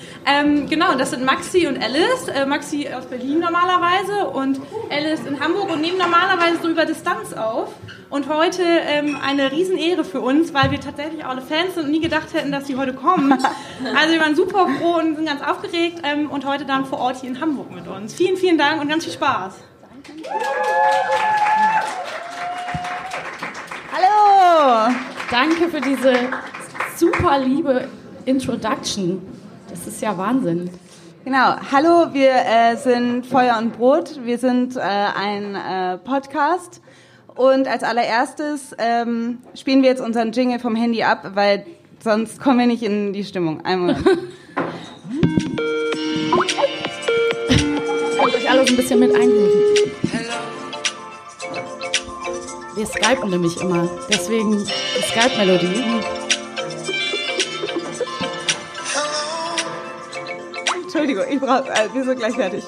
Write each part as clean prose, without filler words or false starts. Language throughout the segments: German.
Genau, das sind Maxi und Alice. Maxi aus Berlin normalerweise und Alice in Hamburg und nehmen normalerweise so über Distanz auf. Und heute eine Riesenehre für uns, weil wir tatsächlich auch alle Fans sind und nie gedacht hätten, dass sie heute kommen. Also wir waren super froh und sind ganz aufgeregt und heute dann vor Ort hier in Hamburg mit uns. Vielen, vielen Dank und ganz viel Spaß. Danke. Hallo! Danke für diese super liebe Introduction. Das ist ja Wahnsinn. Genau, hallo, wir sind Feuer und Brot. Wir sind ein Podcast. Und als allererstes spielen wir jetzt unseren Jingle vom Handy ab, weil sonst kommen wir nicht in die Stimmung. Einmal. Ich wollte euch alles ein bisschen mit einrufen. Wir skypen nämlich immer, deswegen die Skype-Melodie. Entschuldigung, wir sind gleich fertig.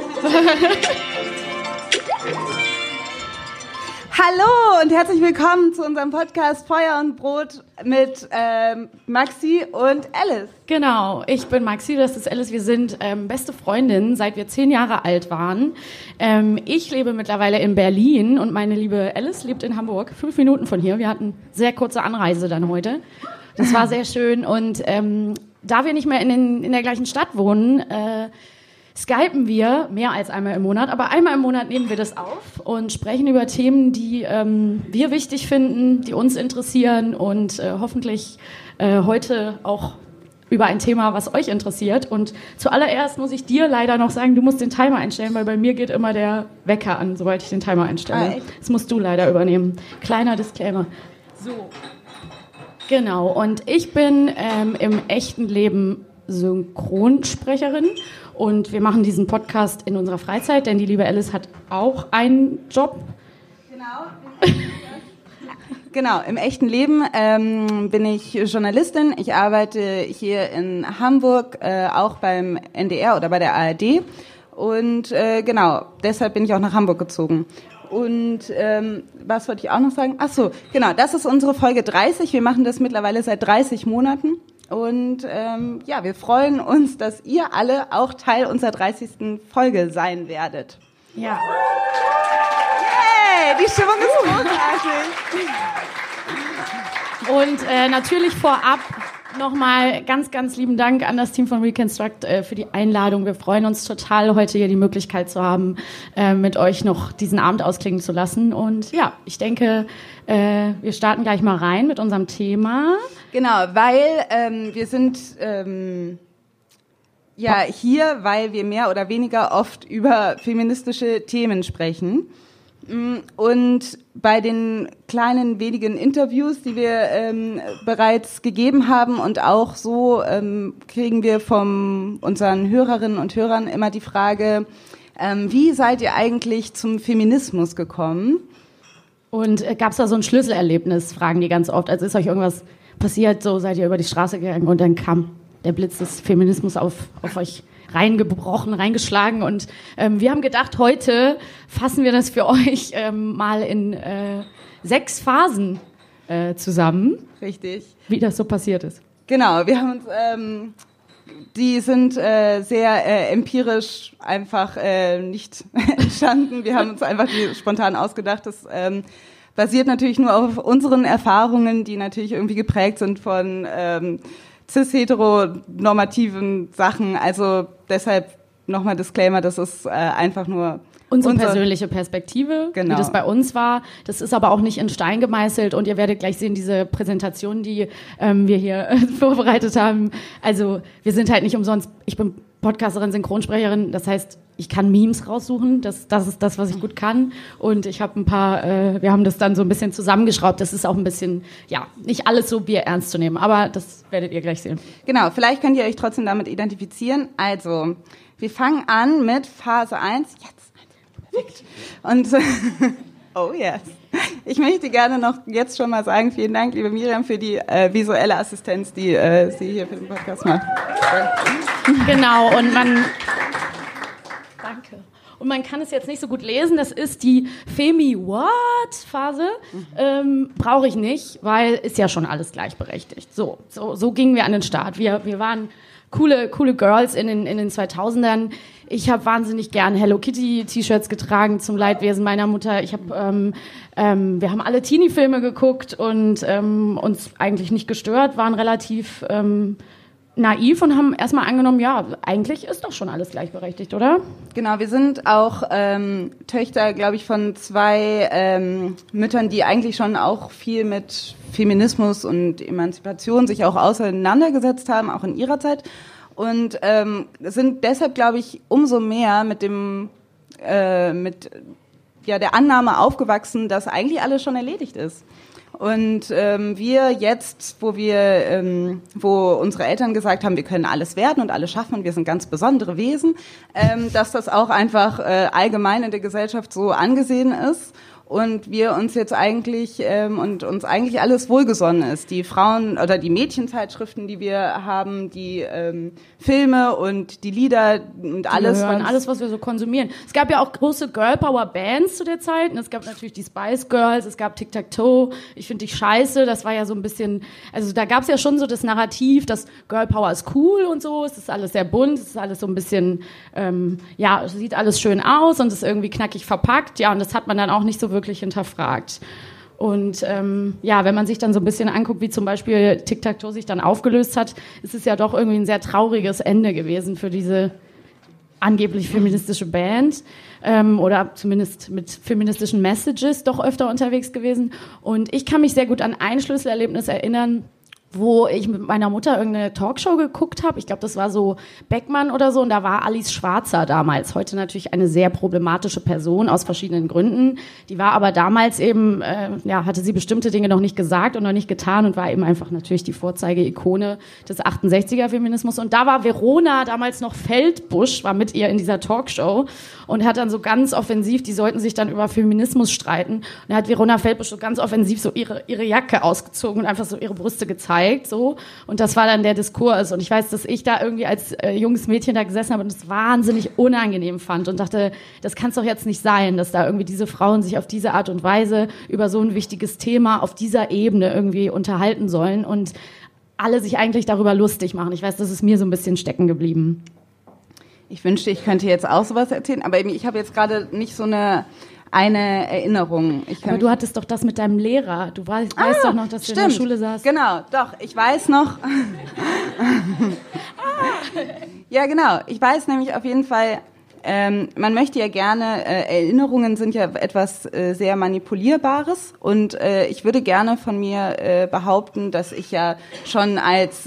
Hallo und herzlich willkommen zu unserem Podcast Feuer und Brot mit Maxi und Alice. Genau, ich bin Maxi, das ist Alice. Wir sind beste Freundinnen, seit wir 10 Jahre alt waren. Ich lebe mittlerweile in Berlin und meine liebe Alice lebt in Hamburg, 5 Minuten von hier. Wir hatten sehr kurze Anreise dann heute. Das war sehr schön und da wir nicht mehr in der gleichen Stadt wohnen, skypen wir mehr als einmal im Monat, aber einmal im Monat nehmen wir das auf und sprechen über Themen, die wir wichtig finden, die uns interessieren und hoffentlich heute auch über ein Thema, was euch interessiert. Und zuallererst muss ich dir leider noch sagen, du musst den Timer einstellen, weil bei mir geht immer der Wecker an, sobald ich den Timer einstelle. Das musst du leider übernehmen. Kleiner Disclaimer. So. Genau, und ich bin im echten Leben Synchronsprecherin und wir machen diesen Podcast in unserer Freizeit, denn die liebe Alice hat auch einen Job. Genau, im echten Leben bin ich Journalistin. Ich arbeite hier in Hamburg, auch beim NDR oder bei der ARD und genau, deshalb bin ich auch nach Hamburg gezogen. Und was wollte ich auch noch sagen? Ach so, genau, das ist unsere Folge 30. Wir machen das mittlerweile seit 30 Monaten. Und ja, wir freuen uns, dass ihr alle auch Teil unserer 30. Folge sein werdet. Ja. Yay, die Stimmung ist großartig. Und natürlich vorab nochmal ganz, ganz lieben Dank an das Team von Reconstruct für die Einladung. Wir freuen uns total, heute hier die Möglichkeit zu haben, mit euch noch diesen Abend ausklingen zu lassen. Und ja, ich denke, wir starten gleich mal rein mit unserem Thema. Genau, weil wir sind ja hier, weil wir mehr oder weniger oft über feministische Themen sprechen. Und bei den kleinen wenigen Interviews, die wir bereits gegeben haben und auch so kriegen wir von unseren Hörerinnen und Hörern immer die Frage, wie seid ihr eigentlich zum Feminismus gekommen? Und gab es da so ein Schlüsselerlebnis, fragen die ganz oft. Also ist euch irgendwas passiert, so seid ihr über die Straße gegangen und dann kam der Blitz des Feminismus auf euch reingebrochen, reingeschlagen und wir haben gedacht, heute fassen wir das für euch mal in 6 Phasen zusammen. Richtig. Wie das so passiert ist. Genau, wir haben uns, die sind sehr empirisch einfach nicht entstanden. Wir haben uns einfach die spontan ausgedacht. Das basiert natürlich nur auf unseren Erfahrungen, die natürlich irgendwie geprägt sind von cis-heteronormativen Sachen, also deshalb nochmal Disclaimer, das ist einfach nur unsere persönliche Perspektive, genau, wie das bei uns war. Das ist aber auch nicht in Stein gemeißelt und ihr werdet gleich sehen, diese Präsentation, die wir hier vorbereitet haben, also wir sind halt nicht umsonst, ich bin Podcasterin, Synchronsprecherin, das heißt, ich kann Memes raussuchen, das ist das, was ich gut kann und ich habe ein paar, wir haben das dann so ein bisschen zusammengeschraubt, das ist auch ein bisschen, ja, nicht alles so Bier ernst zu nehmen, aber das werdet ihr gleich sehen. Genau, vielleicht könnt ihr euch trotzdem damit identifizieren, also wir fangen an mit Phase 1, jetzt, perfekt, und oh yes. Ich möchte gerne noch jetzt schon mal sagen, vielen Dank, liebe Miriam, für die visuelle Assistenz, die sie hier für den Podcast macht. Genau, und danke. Und man kann es jetzt nicht so gut lesen, das ist die Femi-What-Phase. Brauche ich nicht, weil ist ja schon alles gleichberechtigt. So gingen wir an den Start. Wir waren coole Girls in den 2000ern. Ich habe wahnsinnig gern Hello Kitty T-Shirts getragen zum Leidwesen meiner Mutter. Wir haben alle Teenie-Filme geguckt und uns eigentlich nicht gestört, waren relativ naiv und haben erstmal angenommen, ja, eigentlich ist doch schon alles gleichberechtigt, oder? Genau, wir sind auch Töchter, glaube ich, von 2 Müttern, die eigentlich schon auch viel mit Feminismus und Emanzipation sich auch auseinandergesetzt haben, auch in ihrer Zeit. Und sind deshalb, glaube ich, umso mehr mit der Annahme aufgewachsen, dass eigentlich alles schon erledigt ist. Und wir jetzt, wo unsere Eltern gesagt haben, wir können alles werden und alles schaffen und wir sind ganz besondere Wesen, dass das auch einfach allgemein in der Gesellschaft so angesehen ist. Und wir uns jetzt eigentlich uns eigentlich alles wohlgesonnen ist. Die Frauen- oder die Mädchenzeitschriften, die wir haben, die Filme und die Lieder und alles. Alles, was wir so konsumieren. Es gab ja auch große Girl-Power-Bands zu der Zeit. Und es gab natürlich die Spice Girls, es gab Tic-Tac-Toe, Ich finde dich scheiße. Das war ja so ein bisschen, also da gab es ja schon so das Narrativ, dass Girl-Power ist cool und so. Es ist alles sehr bunt, es ist alles so ein bisschen, es sieht alles schön aus und ist irgendwie knackig verpackt. Ja, und das hat man dann auch nicht so wirklich hinterfragt. Und wenn man sich dann so ein bisschen anguckt, wie zum Beispiel Tic-Tac-Toe sich dann aufgelöst hat, ist es ja doch irgendwie ein sehr trauriges Ende gewesen für diese angeblich feministische Band oder zumindest mit feministischen Messages doch öfter unterwegs gewesen. Und ich kann mich sehr gut an ein Schlüsselerlebnis erinnern, wo ich mit meiner Mutter irgendeine Talkshow geguckt habe. Ich glaube, das war so Beckmann oder so. Und da war Alice Schwarzer damals. Heute natürlich eine sehr problematische Person aus verschiedenen Gründen. Die war aber damals eben, hatte sie bestimmte Dinge noch nicht gesagt und noch nicht getan und war eben einfach natürlich die Vorzeigeikone des 68er-Feminismus. Und da war Verona, damals noch Feldbusch, war mit ihr in dieser Talkshow und hat dann so ganz offensiv, die sollten sich dann über Feminismus streiten. Und da hat Verona Feldbusch so ganz offensiv so ihre Jacke ausgezogen und einfach so ihre Brüste gezeigt. So. Und das war dann der Diskurs. Und ich weiß, dass ich da irgendwie als junges Mädchen da gesessen habe und es wahnsinnig unangenehm fand und dachte, das kann es doch jetzt nicht sein, dass da irgendwie diese Frauen sich auf diese Art und Weise über so ein wichtiges Thema auf dieser Ebene irgendwie unterhalten sollen und alle sich eigentlich darüber lustig machen. Ich weiß, das ist mir so ein bisschen stecken geblieben. Ich wünschte, ich könnte jetzt auch sowas erzählen, aber ich habe jetzt gerade nicht so eine Erinnerung. Aber du hattest doch das mit deinem Lehrer. Du weißt doch noch, dass du in der Schule saßt. Genau, doch. Ich weiß noch. Ja, genau. Ich weiß nämlich auf jeden Fall, man möchte ja gerne, Erinnerungen sind ja etwas sehr Manipulierbares und ich würde gerne von mir behaupten, dass ich ja schon als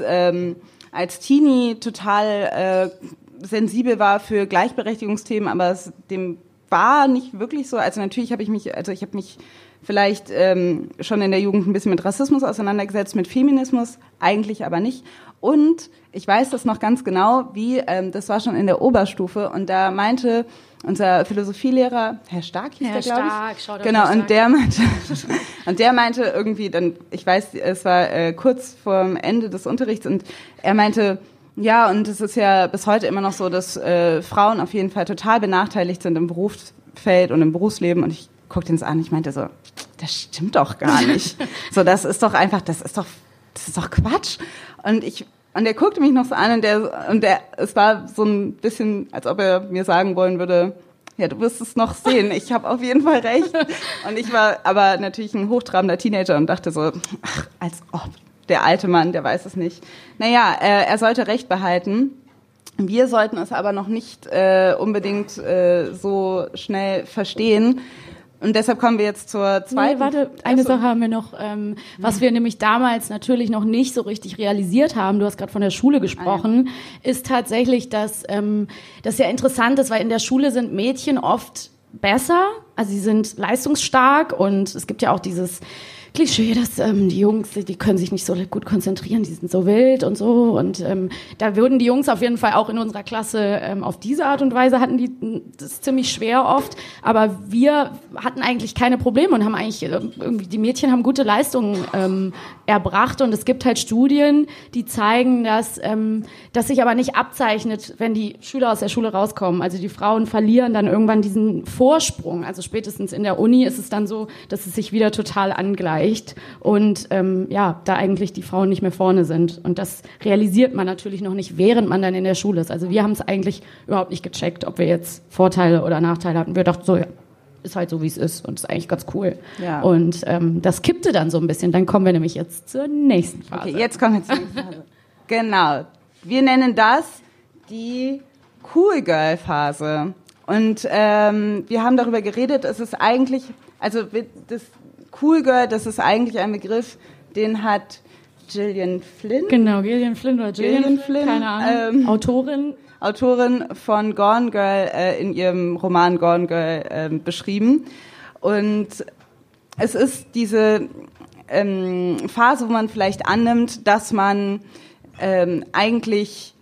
Teenie total sensibel war für Gleichberechtigungsthemen, aber dem war nicht wirklich so. Also natürlich habe ich mich vielleicht schon in der Jugend ein bisschen mit Rassismus auseinandergesetzt, mit Feminismus, eigentlich aber nicht. Und ich weiß das noch ganz genau, das war schon in der Oberstufe und da meinte unser Philosophielehrer, Herr Stark hieß der, glaube ich. Genau, und der meinte irgendwie dann, ich weiß, es war kurz vorm Ende des Unterrichts und er meinte, ja, und es ist ja bis heute immer noch so, dass Frauen auf jeden Fall total benachteiligt sind im Berufsfeld und im Berufsleben. Und ich guckte ihn so an, ich meinte so, das stimmt doch gar nicht. So, das ist doch Quatsch. Und er guckte mich noch so an und es war so ein bisschen, als ob er mir sagen wollen würde, ja, du wirst es noch sehen. Ich habe auf jeden Fall recht. Und ich war aber natürlich ein hochtrabender Teenager und dachte so, ach, als ob. Der alte Mann, der weiß es nicht. Naja, er sollte Recht behalten. Wir sollten es aber noch nicht unbedingt so schnell verstehen. Und deshalb kommen wir jetzt zur zweiten. Eine Sache haben wir noch, was wir nämlich damals natürlich noch nicht so richtig realisiert haben, du hast gerade von der Schule gesprochen, ist tatsächlich, dass das ja interessant ist, weil in der Schule sind Mädchen oft besser, also sie sind leistungsstark und es gibt ja auch dieses Klischee, dass die Jungs, die können sich nicht so gut konzentrieren, die sind so wild und so. Und da würden die Jungs auf jeden Fall auch in unserer Klasse auf diese Art und Weise hatten die das ziemlich schwer oft. Aber wir hatten eigentlich keine Probleme und haben eigentlich irgendwie, die Mädchen haben gute Leistungen erbracht. Und es gibt halt Studien, die zeigen, dass sich aber nicht abzeichnet, wenn die Schüler aus der Schule rauskommen. Also die Frauen verlieren dann irgendwann diesen Vorsprung. Also spätestens in der Uni ist es dann so, dass es sich wieder total angleicht. reicht und da eigentlich die Frauen nicht mehr vorne sind. Und das realisiert man natürlich noch nicht, während man dann in der Schule ist. Also wir haben es eigentlich überhaupt nicht gecheckt, ob wir jetzt Vorteile oder Nachteile hatten. Wir dachten so, ja, ist halt so, wie es ist und ist eigentlich ganz cool. Ja. Und das kippte dann so ein bisschen. Dann kommen wir nämlich jetzt zur nächsten Phase. Okay, jetzt kommen wir zur nächsten Phase. Genau. Wir nennen das die Cool-Girl-Phase. Und wir haben darüber geredet, es ist eigentlich, also das Cool-Girl, das ist eigentlich ein Begriff, den hat Gillian Flynn. Genau, Gillian Flynn oder Gillian Flynn, keine Ahnung. Autorin von Gone Girl in ihrem Roman Gone Girl beschrieben. Und es ist diese Phase, wo man vielleicht annimmt, dass man eigentlich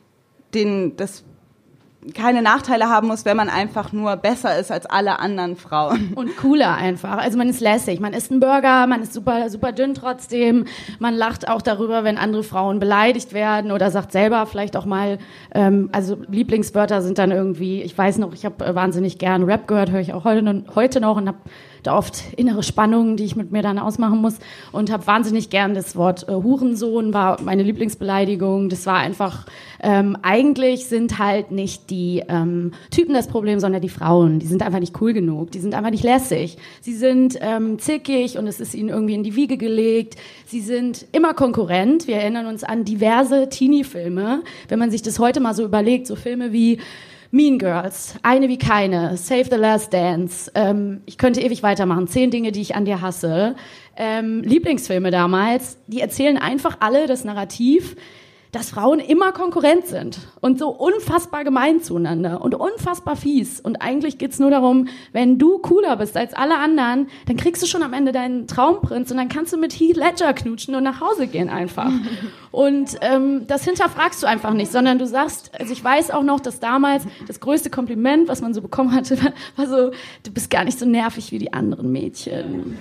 keine Nachteile haben muss, wenn man einfach nur besser ist als alle anderen Frauen. Und cooler einfach. Also man ist lässig, man isst einen Burger, man ist super, super dünn trotzdem. Man lacht auch darüber, wenn andere Frauen beleidigt werden oder sagt selber vielleicht auch mal, also Lieblingswörter sind dann irgendwie, ich weiß noch, ich habe wahnsinnig gern Rap gehört, höre ich auch heute noch und habe da oft innere Spannungen, die ich mit mir dann ausmachen muss und habe wahnsinnig gern das Wort Hurensohn, war meine Lieblingsbeleidigung. Das war einfach, eigentlich sind halt nicht die Typen das Problem, sondern die Frauen. Die sind einfach nicht cool genug, die sind einfach nicht lässig. Sie sind zickig und es ist ihnen irgendwie in die Wiege gelegt. Sie sind immer konkurrent. Wir erinnern uns an diverse Teenie-Filme. Wenn man sich das heute mal so überlegt, so Filme wie Mean Girls, Eine wie keine, Save the Last Dance, ich könnte ewig weitermachen, 10 Dinge, die ich an dir hasse. Lieblingsfilme damals, die erzählen einfach alle das Narrativ, dass Frauen immer Konkurrent sind und so unfassbar gemein zueinander und unfassbar fies. Und eigentlich geht's nur darum, wenn du cooler bist als alle anderen, dann kriegst du schon am Ende deinen Traumprinz und dann kannst du mit Heath Ledger knutschen und nach Hause gehen einfach. Und das hinterfragst du einfach nicht, sondern du sagst, also ich weiß auch noch, dass damals das größte Kompliment, was man so bekommen hatte, war so, du bist gar nicht so nervig wie die anderen Mädchen.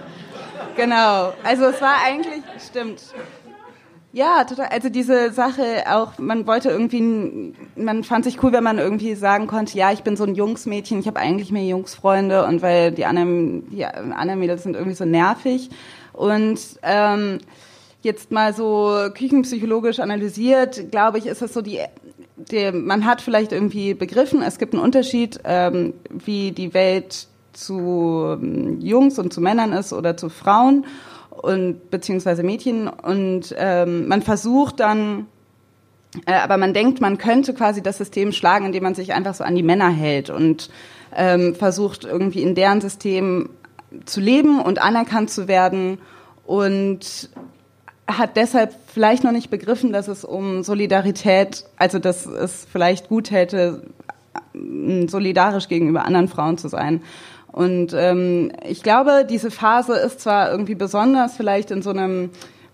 Genau, also es war eigentlich, stimmt. Ja, total. Also diese Sache auch, man fand sich cool, wenn man irgendwie sagen konnte, ja, ich bin so ein Jungsmädchen, ich habe eigentlich mehr Jungsfreunde und weil die anderen Mädels sind irgendwie so nervig. Und jetzt mal so küchenpsychologisch analysiert, glaube ich, ist es so man hat vielleicht irgendwie begriffen, es gibt einen Unterschied, wie die Welt zu Jungs und zu Männern ist oder zu Frauen und beziehungsweise Mädchen und man versucht dann, aber man denkt, man könnte quasi das System schlagen, indem man sich einfach so an die Männer hält und versucht irgendwie in deren System zu leben und anerkannt zu werden und hat deshalb vielleicht noch nicht begriffen, dass es um Solidarität, also dass es vielleicht gut täte, solidarisch gegenüber anderen Frauen zu sein. Und ich glaube, diese Phase ist zwar irgendwie besonders, vielleicht in so einem,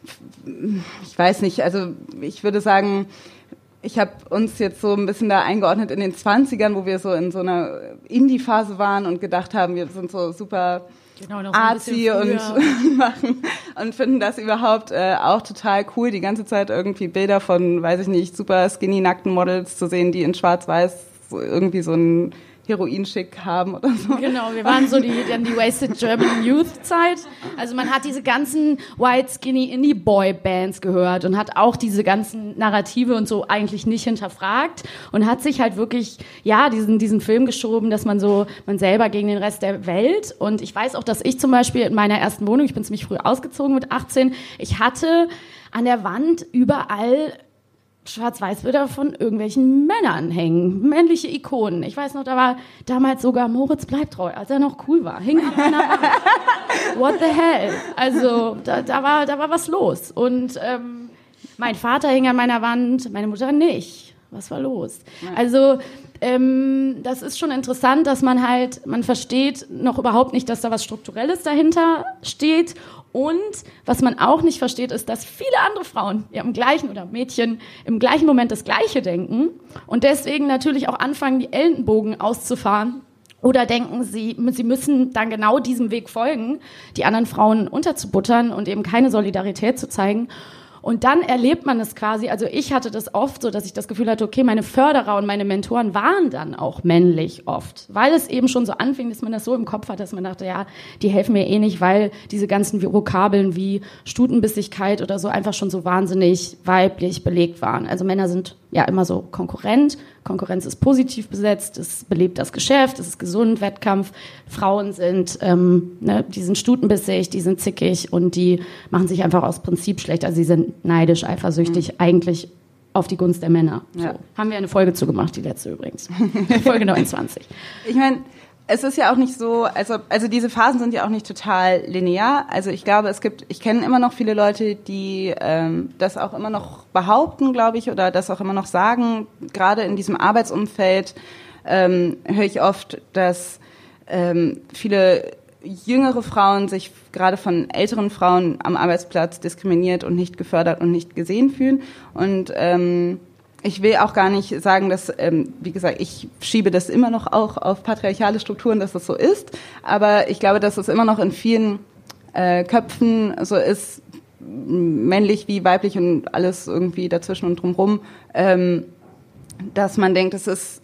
ich weiß nicht, also ich würde sagen, ich habe uns jetzt so ein bisschen da eingeordnet in den 20ern, wo wir so in so einer Indie-Phase waren und gedacht haben, wir sind so super arzi und machen und finden das überhaupt auch total cool, die ganze Zeit irgendwie Bilder von, weiß ich nicht, super skinny nackten Models zu sehen, die in Schwarz-Weiß irgendwie so ein Heroin-Schick haben oder so. Genau, wir waren so die Wasted German Youth-Zeit. Also man hat diese ganzen White Skinny Indie-Boy-Bands gehört und hat auch diese ganzen Narrative und so eigentlich nicht hinterfragt und hat sich halt wirklich, ja, diesen Film geschoben, dass man selber gegen den Rest der Welt. Und ich weiß auch, dass ich zum Beispiel in meiner ersten Wohnung, ich bin ziemlich früh ausgezogen mit 18, ich hatte an der Wand überall Schwarz-Weiß-Bilder von irgendwelchen Männern hängen, männliche Ikonen. Ich weiß noch, da war damals sogar Moritz Bleibtreu, als er noch cool war, hing an meiner Wand. What the hell? Also da war was los. Und mein Vater hing an meiner Wand, meine Mutter nicht. Was war los? Also das ist schon interessant, dass man versteht noch überhaupt nicht, dass da was Strukturelles dahinter steht. Und was man auch nicht versteht, ist, dass viele andere Frauen oder Mädchen im gleichen Moment das Gleiche denken und deswegen natürlich auch anfangen, die Ellenbogen auszufahren oder denken, sie müssen dann genau diesem Weg folgen, die anderen Frauen unterzubuttern und eben keine Solidarität zu zeigen. Und dann erlebt man es quasi, also ich hatte das oft so, dass ich das Gefühl hatte, okay, meine Förderer und meine Mentoren waren dann auch männlich oft, weil es eben schon so anfing, dass man das so im Kopf hat, dass man dachte, ja, die helfen mir eh nicht, weil diese ganzen Vokabeln wie Stutenbissigkeit oder so einfach schon so wahnsinnig weiblich belegt waren. Also Männer sind ja immer so Konkurrenz ist positiv besetzt, es belebt das Geschäft, es ist gesund, Wettkampf. Frauen sind, die sind stutenbissig, die sind zickig und die machen sich einfach aus Prinzip schlecht. Also sie sind neidisch, eifersüchtig, eigentlich auf die Gunst der Männer. Ja. So. Haben wir eine Folge zugemacht, die letzte übrigens. Folge 29. Ich meine, es ist ja auch nicht so, also diese Phasen sind ja auch nicht total linear. Also ich glaube, ich kenne immer noch viele Leute, die das auch immer noch behaupten, glaube ich, oder das auch immer noch sagen. Gerade in diesem Arbeitsumfeld höre ich oft, dass viele jüngere Frauen sich gerade von älteren Frauen am Arbeitsplatz diskriminiert und nicht gefördert und nicht gesehen fühlen. Und ich will auch gar nicht sagen, dass, wie gesagt, ich schiebe das immer noch auch auf patriarchale Strukturen, dass das so ist. Aber ich glaube, dass es immer noch in vielen Köpfen so ist, männlich wie weiblich und alles irgendwie dazwischen und drumherum, dass man denkt, das ist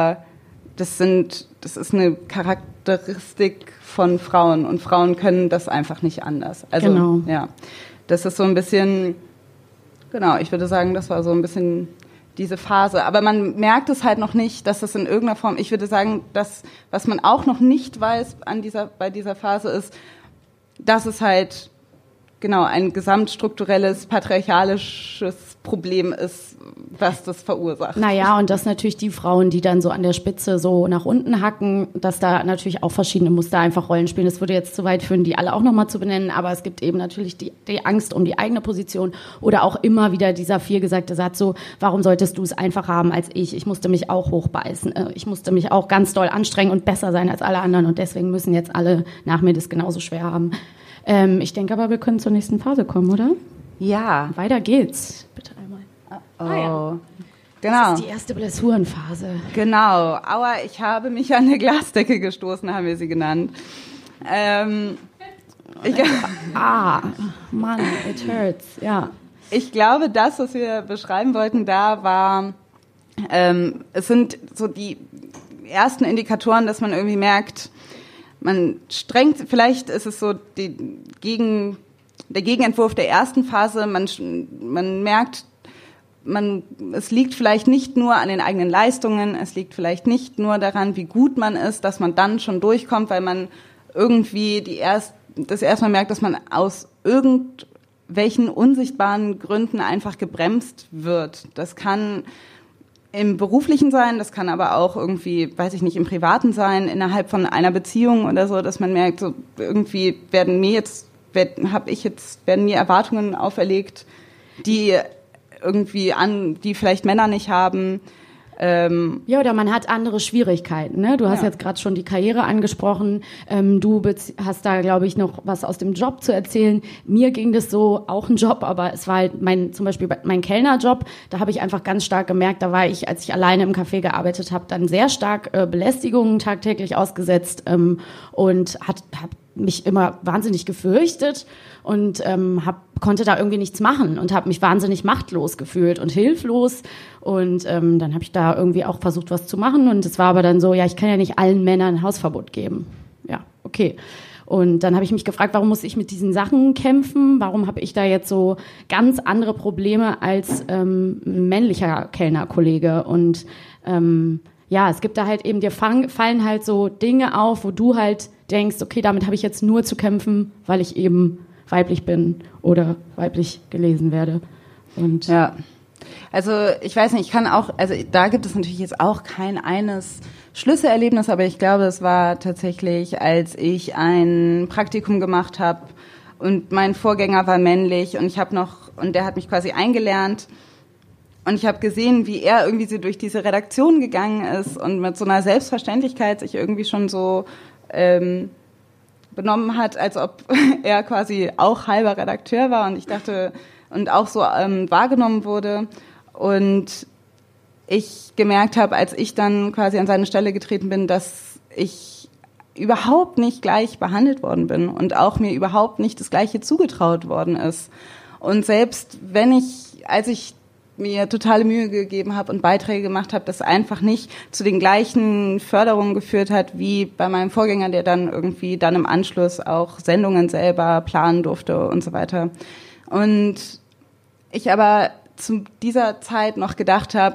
eine Charakteristik von Frauen und Frauen können das einfach nicht anders. Also, genau. Ja, das ist so ein bisschen, genau, ich würde sagen, das war so ein bisschen diese Phase. Aber man merkt es halt noch nicht, dass das in irgendeiner Form, ich würde sagen, das, was man auch noch nicht weiß bei dieser Phase ist, dass es halt, genau, ein gesamtstrukturelles, patriarchalisches Problem ist, was das verursacht. Naja, und dass natürlich die Frauen, die dann so an der Spitze so nach unten hacken, dass da natürlich auch verschiedene Muster einfach Rollen spielen. Das würde jetzt zu weit führen, die alle auch nochmal zu benennen, aber es gibt eben natürlich die Angst um die eigene Position oder auch immer wieder dieser vielgesagte Satz so, warum solltest du es einfach haben als ich? Ich musste mich auch hochbeißen. Ich musste mich auch ganz doll anstrengen und besser sein als alle anderen und deswegen müssen jetzt alle nach mir das genauso schwer haben. Ich denke aber, wir können zur nächsten Phase kommen, oder? Ja. Weiter geht's. Bitte einmal. Oh. Ja. Genau. Das ist die erste Blessurenphase. Genau. Aua, ich habe mich an eine Glasdecke gestoßen, haben wir sie genannt. Mann, it hurts, ja. Ich glaube, das, was wir beschreiben wollten, da war, es sind so die ersten Indikatoren, dass man irgendwie merkt, man strengt, vielleicht ist es so der Gegenentwurf der ersten Phase, man merkt, es liegt vielleicht nicht nur an den eigenen Leistungen, es liegt vielleicht nicht nur daran, wie gut man ist, dass man dann schon durchkommt, weil man irgendwie das erstmal merkt, dass man aus irgendwelchen unsichtbaren Gründen einfach gebremst wird. Das kann im Beruflichen sein, das kann aber auch irgendwie, weiß ich nicht, im Privaten sein, innerhalb von einer Beziehung oder so, dass man merkt, so irgendwie werden mir Erwartungen auferlegt, die vielleicht Männer nicht haben. Ja, oder man hat andere Schwierigkeiten. Ne? Du hast jetzt gerade schon die Karriere angesprochen. Du hast da, glaube ich, noch was aus dem Job zu erzählen. Mir ging das so, auch ein Job, aber es war halt zum Beispiel mein Kellnerjob. Da habe ich einfach ganz stark gemerkt, da war ich, als ich alleine im Café gearbeitet habe, dann sehr stark Belästigungen tagtäglich ausgesetzt und habe mich immer wahnsinnig gefürchtet und konnte da irgendwie nichts machen und habe mich wahnsinnig machtlos gefühlt und hilflos und dann habe ich da irgendwie auch versucht, was zu machen und es war aber dann so, ja, ich kann ja nicht allen Männern ein Hausverbot geben. Ja, okay. Und dann habe ich mich gefragt, warum muss ich mit diesen Sachen kämpfen? Warum habe ich da jetzt so ganz andere Probleme als männlicher Kellnerkollege? Und ja, es gibt da halt eben, dir fallen halt so Dinge auf, wo du halt denkst, okay, damit habe ich jetzt nur zu kämpfen, weil ich eben weiblich bin oder weiblich gelesen werde. Und ja, also ich weiß nicht, da gibt es natürlich jetzt auch kein eines Schlüsselerlebnis, aber ich glaube, es war tatsächlich, als ich ein Praktikum gemacht habe und mein Vorgänger war männlich und der hat mich quasi eingelernt. Und ich habe gesehen, wie er irgendwie so durch diese Redaktion gegangen ist und mit so einer Selbstverständlichkeit sich irgendwie schon so benommen hat, als ob er quasi auch halber Redakteur war. Und ich dachte, und auch so wahrgenommen wurde. Und ich gemerkt habe, als ich dann quasi an seine Stelle getreten bin, dass ich überhaupt nicht gleich behandelt worden bin und auch mir überhaupt nicht das Gleiche zugetraut worden ist. Und selbst als ich mir totale Mühe gegeben habe und Beiträge gemacht habe, das einfach nicht zu den gleichen Förderungen geführt hat wie bei meinem Vorgänger, der dann irgendwie dann im Anschluss auch Sendungen selber planen durfte und so weiter. Und ich aber zu dieser Zeit noch gedacht habe,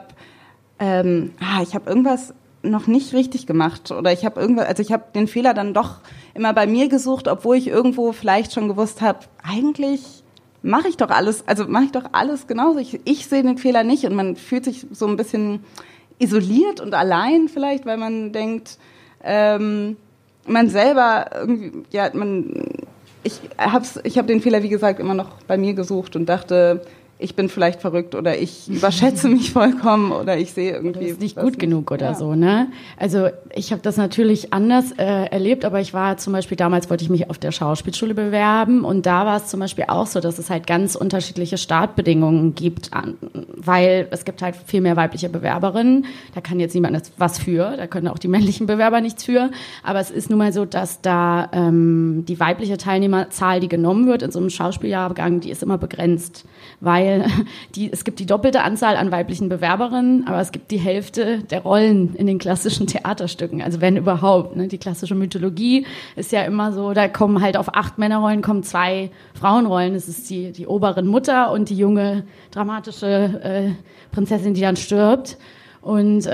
ich habe irgendwas noch nicht richtig gemacht oder ich habe den Fehler dann doch immer bei mir gesucht, obwohl ich irgendwo vielleicht schon gewusst habe, eigentlich mache ich doch alles genauso. Ich sehe den Fehler nicht und man fühlt sich so ein bisschen isoliert und allein vielleicht, weil man denkt, man selber irgendwie, ich habe den Fehler, wie gesagt, immer noch bei mir gesucht und dachte, ich bin vielleicht verrückt oder ich überschätze mich vollkommen oder ich sehe irgendwie... Oder ist nicht gut genug oder so, ne? Also ich habe das natürlich anders erlebt, aber ich war zum Beispiel, damals wollte ich mich auf der Schauspielschule bewerben und da war es zum Beispiel auch so, dass es halt ganz unterschiedliche Startbedingungen gibt, weil es gibt halt viel mehr weibliche Bewerberinnen, da kann jetzt niemand was für, da können auch die männlichen Bewerber nichts für, aber es ist nun mal so, dass da die weibliche Teilnehmerzahl, die genommen wird in so einem Schauspieljahrgang, die ist immer begrenzt, weil es gibt die doppelte Anzahl an weiblichen Bewerberinnen, aber es gibt die Hälfte der Rollen in den klassischen Theaterstücken, also wenn überhaupt. Ne? Die klassische Mythologie ist ja immer so, da kommen halt auf 8 Männerrollen, kommen 2 Frauenrollen. Das ist die oberen Mutter und die junge, dramatische Prinzessin, die dann stirbt. Und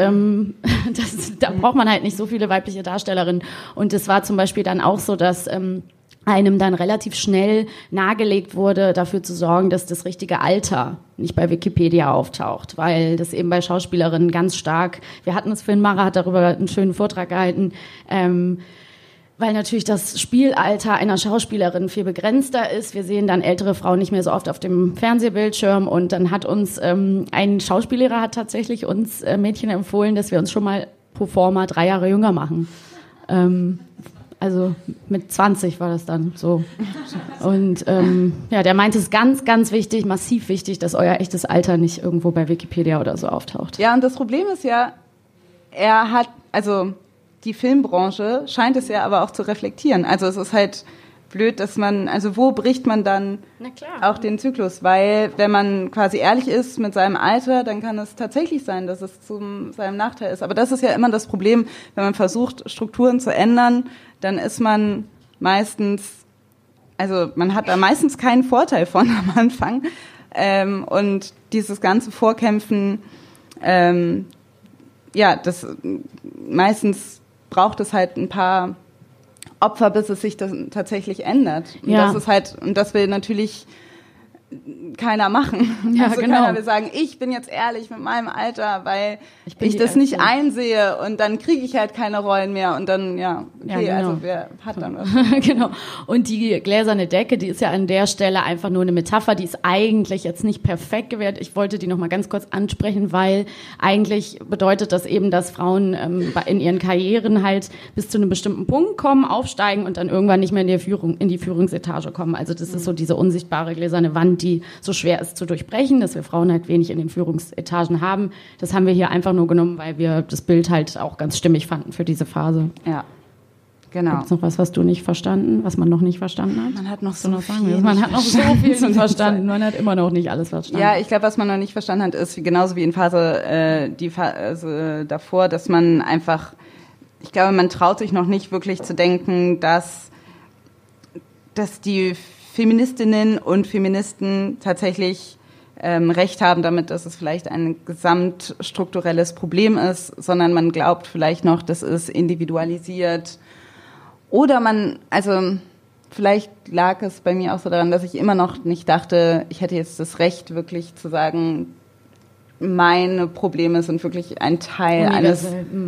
da braucht man halt nicht so viele weibliche Darstellerinnen. Und es war zum Beispiel dann auch so, dass einem dann relativ schnell nahegelegt wurde, dafür zu sorgen, dass das richtige Alter nicht bei Wikipedia auftaucht, weil das eben bei Schauspielerinnen ganz stark, wir hatten es, Finn Mara hat darüber einen schönen Vortrag gehalten, weil natürlich das Spielalter einer Schauspielerin viel begrenzter ist. Wir sehen dann ältere Frauen nicht mehr so oft auf dem Fernsehbildschirm und dann hat uns ein Schauspiellehrer hat tatsächlich uns Mädchen empfohlen, dass wir uns schon mal pro forma 3 Jahre jünger machen. Also mit 20 war das dann so. Und der meinte, es ist ganz, ganz wichtig, massiv wichtig, dass euer echtes Alter nicht irgendwo bei Wikipedia oder so auftaucht. Ja, und das Problem ist ja, die Filmbranche scheint es ja aber auch zu reflektieren. Also es ist halt blöd, dass wo bricht man dann auch den Zyklus? Weil wenn man quasi ehrlich ist mit seinem Alter, dann kann es tatsächlich sein, dass es zu seinem Nachteil ist. Aber das ist ja immer das Problem, wenn man versucht, Strukturen zu ändern, dann ist man man hat da meistens keinen Vorteil von am Anfang. Und dieses ganze Vorkämpfen, meistens braucht es halt ein paar Opfer, bis es sich das tatsächlich ändert. Und das will natürlich keiner machen. Ja, also genau. Keiner will sagen, ich bin jetzt ehrlich mit meinem Alter, weil ich das nicht einsehe und dann kriege ich halt keine Rollen mehr und dann, also wer hat dann was? Genau. Und die gläserne Decke, die ist ja an der Stelle einfach nur eine Metapher, die ist eigentlich jetzt nicht perfekt gewählt. Ich wollte die noch mal ganz kurz ansprechen, weil eigentlich bedeutet das eben, dass Frauen in ihren Karrieren halt bis zu einem bestimmten Punkt kommen, aufsteigen und dann irgendwann nicht mehr in die Führungsetage kommen. Also das ist so diese unsichtbare gläserne Wand, die so schwer ist zu durchbrechen, dass wir Frauen halt wenig in den Führungsetagen haben. Das haben wir hier einfach nur genommen, weil wir das Bild halt auch ganz stimmig fanden für diese Phase. Ja, genau. Gibt's noch was du nicht verstanden, was man noch nicht verstanden hat? Man hat noch so viel nicht verstanden. Man hat immer noch nicht alles verstanden. Ja, ich glaube, was man noch nicht verstanden hat, ist genauso wie in die Phase davor, dass man einfach, ich glaube, man traut sich noch nicht wirklich zu denken, dass die Feministinnen und Feministen tatsächlich recht haben damit, dass es vielleicht ein gesamtstrukturelles Problem ist, sondern man glaubt vielleicht noch, das ist individualisiert. Oder vielleicht lag es bei mir auch so daran, dass ich immer noch nicht dachte, ich hätte jetzt das Recht, wirklich zu sagen, meine Probleme sind wirklich ein Teil eines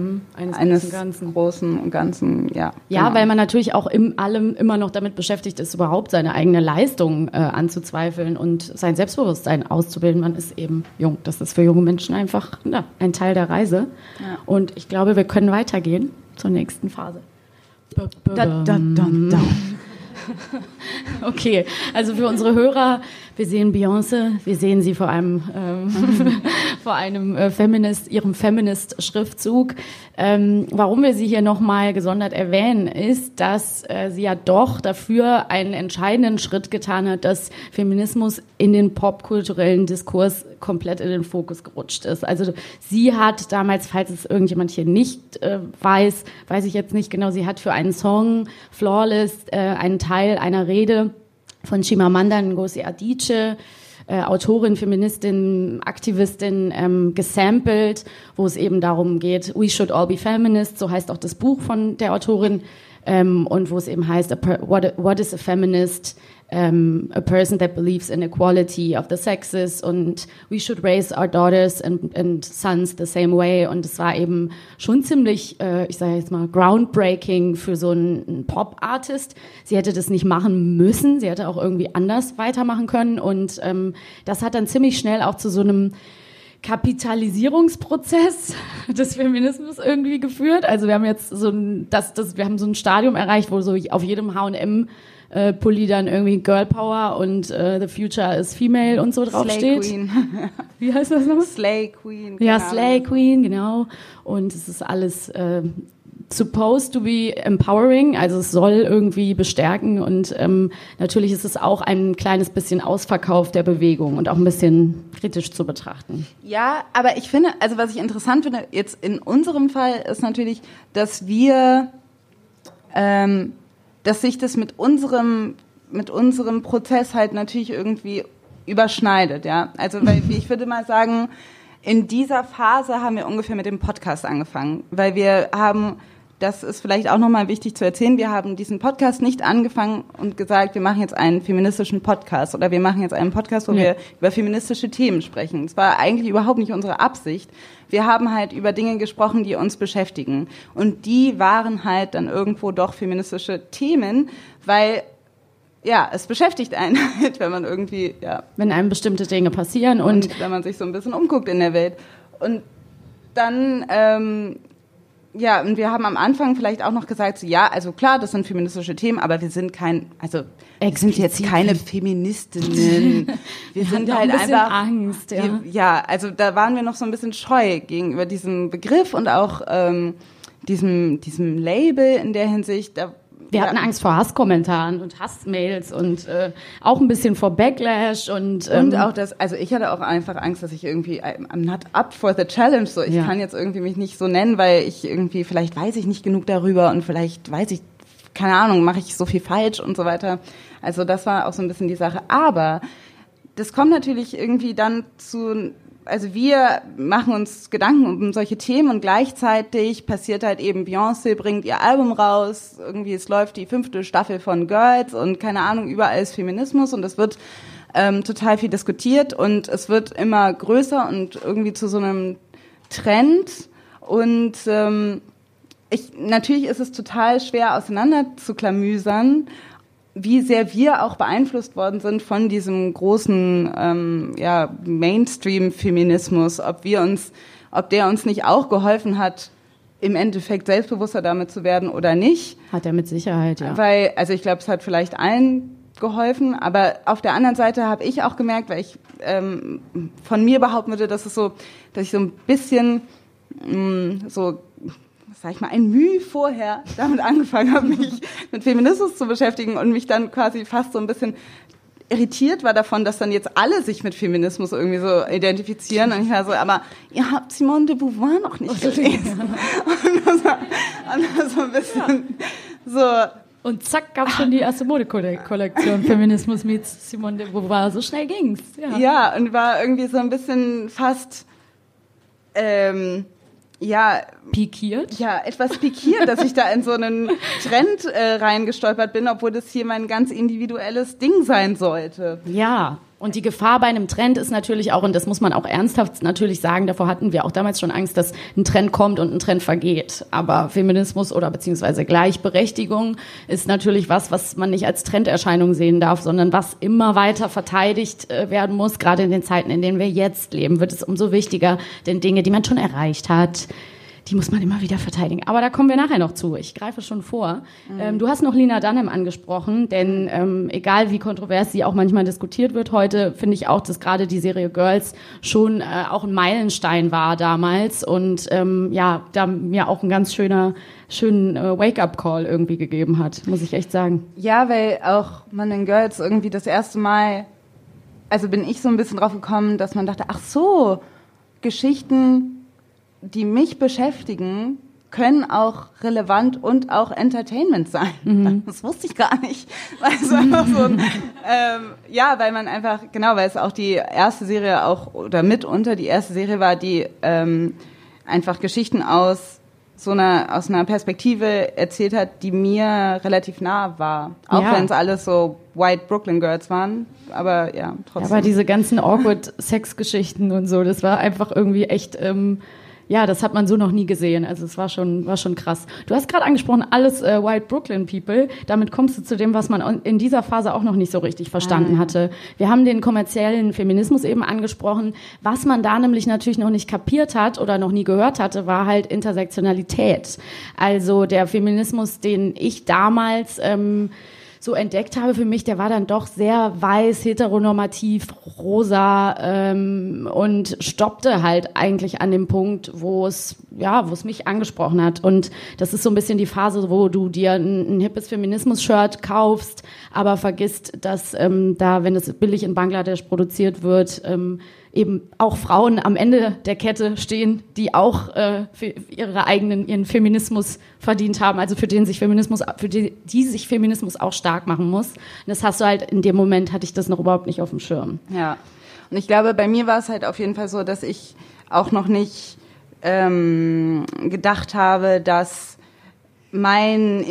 großen und Ganzen, ja. Ja, genau. Weil man natürlich auch allem immer noch damit beschäftigt ist, überhaupt seine eigene Leistung anzuzweifeln und sein Selbstbewusstsein auszubilden. Man ist eben jung. Das ist für junge Menschen einfach ein Teil der Reise. Ja. Und ich glaube, wir können weitergehen zur nächsten Phase. Okay, also für unsere Hörer, wir sehen Beyoncé, wir sehen sie vor einem vor einem ihrem Feminist-Schriftzug. Warum wir sie hier nochmal gesondert erwähnen, ist, dass sie ja doch dafür einen entscheidenden Schritt getan hat, dass Feminismus in den popkulturellen Diskurs komplett in den Fokus gerutscht ist. Also sie hat damals, falls es irgendjemand hier nicht weiß ich jetzt nicht genau, sie hat für einen Song Flawless einen Teil einer Rede von Chimamanda Ngozi Adichie, Autorin, Feministin, Aktivistin, gesampelt, wo es eben darum geht, we should all be feminists, so heißt auch das Buch von der Autorin, und wo es eben heißt, what is a feminist? A person that believes in equality of the sexes und we should raise our daughters and sons the same way. Und es war eben schon ziemlich, ich sage jetzt mal, groundbreaking für so einen Pop-Artist. Sie hätte das nicht machen müssen, sie hätte auch irgendwie anders weitermachen können und das hat dann ziemlich schnell auch zu so einem Kapitalisierungsprozess des Feminismus irgendwie geführt. Also wir haben jetzt wir haben so ein Stadium erreicht, wo so auf jedem H&M Pulli dann irgendwie Girl Power und the future is female und so draufsteht. Slay Queen. Wie heißt das nochmal? Slay Queen. Ja, Slay Queen, genau. Und es ist alles supposed to be empowering, also es soll irgendwie bestärken und natürlich ist es auch ein kleines bisschen Ausverkauf der Bewegung und auch ein bisschen kritisch zu betrachten. Ja, aber ich finde, also was ich interessant finde, jetzt in unserem Fall ist natürlich, dass dass sich das mit unserem Prozess halt natürlich irgendwie überschneidet, ja. Also, weil ich würde mal sagen, in dieser Phase haben wir ungefähr mit dem Podcast angefangen, weil wir haben, das ist vielleicht auch nochmal wichtig zu erzählen, wir haben diesen Podcast nicht angefangen und gesagt, wir machen jetzt einen feministischen Podcast oder wir machen jetzt einen Podcast, wo wir über feministische Themen sprechen. Das war eigentlich überhaupt nicht unsere Absicht. Wir haben halt über Dinge gesprochen, die uns beschäftigen. Und die waren halt dann irgendwo doch feministische Themen, weil ja, es beschäftigt einen halt, wenn man irgendwie, ja. Wenn einem bestimmte Dinge passieren und wenn man sich so ein bisschen umguckt in der Welt. Und dann, ja, und wir haben am Anfang vielleicht auch noch gesagt, so, ja, also klar, das sind feministische Themen, aber wir sind wir sind jetzt keine Feministinnen. Wir sind halt einfach Angst, ja. Ja, also da waren wir noch so ein bisschen scheu gegenüber diesem Begriff und auch diesem Label in der Hinsicht. Wir hatten Angst vor Hasskommentaren und Hassmails und auch ein bisschen vor Backlash und auch das, also ich hatte auch einfach Angst, dass ich irgendwie I'm not up for the challenge, so ich kann jetzt irgendwie mich nicht so nennen, weil ich irgendwie, vielleicht weiß ich nicht genug darüber und vielleicht weiß ich, keine Ahnung, mache ich so viel falsch und so weiter. Also das war auch so ein bisschen die Sache, aber das kommt natürlich irgendwie dann also wir machen uns Gedanken um solche Themen und gleichzeitig passiert halt eben, Beyoncé bringt ihr Album raus, irgendwie es läuft die 5. Staffel von Girls und keine Ahnung, überall ist Feminismus und es wird total viel diskutiert und es wird immer größer und irgendwie zu so einem Trend und natürlich ist es total schwer auseinander zu klamüsern, wie sehr wir auch beeinflusst worden sind von diesem großen Mainstream-Feminismus, ob der uns nicht auch geholfen hat, im Endeffekt selbstbewusster damit zu werden oder nicht. Hat er mit Sicherheit, ja. Weil, also ich glaube, es hat vielleicht allen geholfen, aber auf der anderen Seite habe ich auch gemerkt, weil ich von mir behaupten würde, dass ich so ein bisschen sag ich mal, ein Mühe vorher damit angefangen habe, mich mit Feminismus zu beschäftigen und mich dann quasi fast so ein bisschen irritiert war davon, dass dann jetzt alle sich mit Feminismus irgendwie so identifizieren. Und ich war so, aber ihr habt Simone de Beauvoir noch nicht gelesen. Und das war so ein bisschen so... Und zack, gab es schon die erste Modekollektion Feminismus mit Simone de Beauvoir. So schnell ging's. Ja, und war irgendwie so ein bisschen fast... pikiert? Ja, etwas pikiert, dass ich da in so einen Trend reingestolpert bin, obwohl das hier mein ganz individuelles Ding sein sollte. Ja, und die Gefahr bei einem Trend ist natürlich auch, und das muss man auch ernsthaft natürlich sagen, davor hatten wir auch damals schon Angst, dass ein Trend kommt und ein Trend vergeht. Aber Feminismus oder beziehungsweise Gleichberechtigung ist natürlich was man nicht als Trenderscheinung sehen darf, sondern was immer weiter verteidigt werden muss. Gerade in den Zeiten, in denen wir jetzt leben, wird es umso wichtiger, denn Dinge, die man schon erreicht hat, die muss man immer wieder verteidigen. Aber da kommen wir nachher noch zu. Ich greife schon vor. Du hast noch Lena Dunham angesprochen, denn egal wie kontrovers sie auch manchmal diskutiert wird heute, finde ich auch, dass gerade die Serie Girls schon auch ein Meilenstein war damals und da mir auch ein ganz schönen Wake-up-Call irgendwie gegeben hat, muss ich echt sagen. Ja, weil auch man in Girls irgendwie das erste Mal, also bin ich so ein bisschen drauf gekommen, dass man dachte, ach so, Geschichten, die mich beschäftigen, können auch relevant und auch Entertainment sein. Mhm. Das wusste ich gar nicht. Also einfach so weil man einfach, genau, weil es auch die erste Serie auch, oder mitunter die erste Serie war, die einfach Geschichten aus einer Perspektive erzählt hat, die mir relativ nah war. Auch wenn es alles so White Brooklyn Girls waren. Aber ja, trotzdem. Aber diese ganzen awkward Sexgeschichten und so, das war einfach irgendwie echt, das hat man so noch nie gesehen. Also es war schon krass. Du hast gerade angesprochen, alles White Brooklyn People. Damit kommst du zu dem, was man in dieser Phase auch noch nicht so richtig verstanden hatte. Wir haben den kommerziellen Feminismus eben angesprochen. Was man da nämlich natürlich noch nicht kapiert hat oder noch nie gehört hatte, war halt Intersektionalität. Also der Feminismus, den ich damals so entdeckt habe für mich, der war dann doch sehr weiß, heteronormativ, rosa und stoppte halt eigentlich an dem Punkt, wo es mich angesprochen hat. Und das ist so ein bisschen die Phase, wo du dir ein hippes Feminismus-Shirt kaufst, aber vergisst, dass da, wenn es billig in Bangladesch produziert wird, eben auch Frauen am Ende der Kette stehen, die auch für ihren Feminismus verdient haben, also für die sich Feminismus auch stark machen muss. Und das hast du halt, in dem Moment hatte ich das noch überhaupt nicht auf dem Schirm. Ja, und ich glaube, bei mir war es halt auf jeden Fall so, dass ich auch noch nicht gedacht habe, dass meine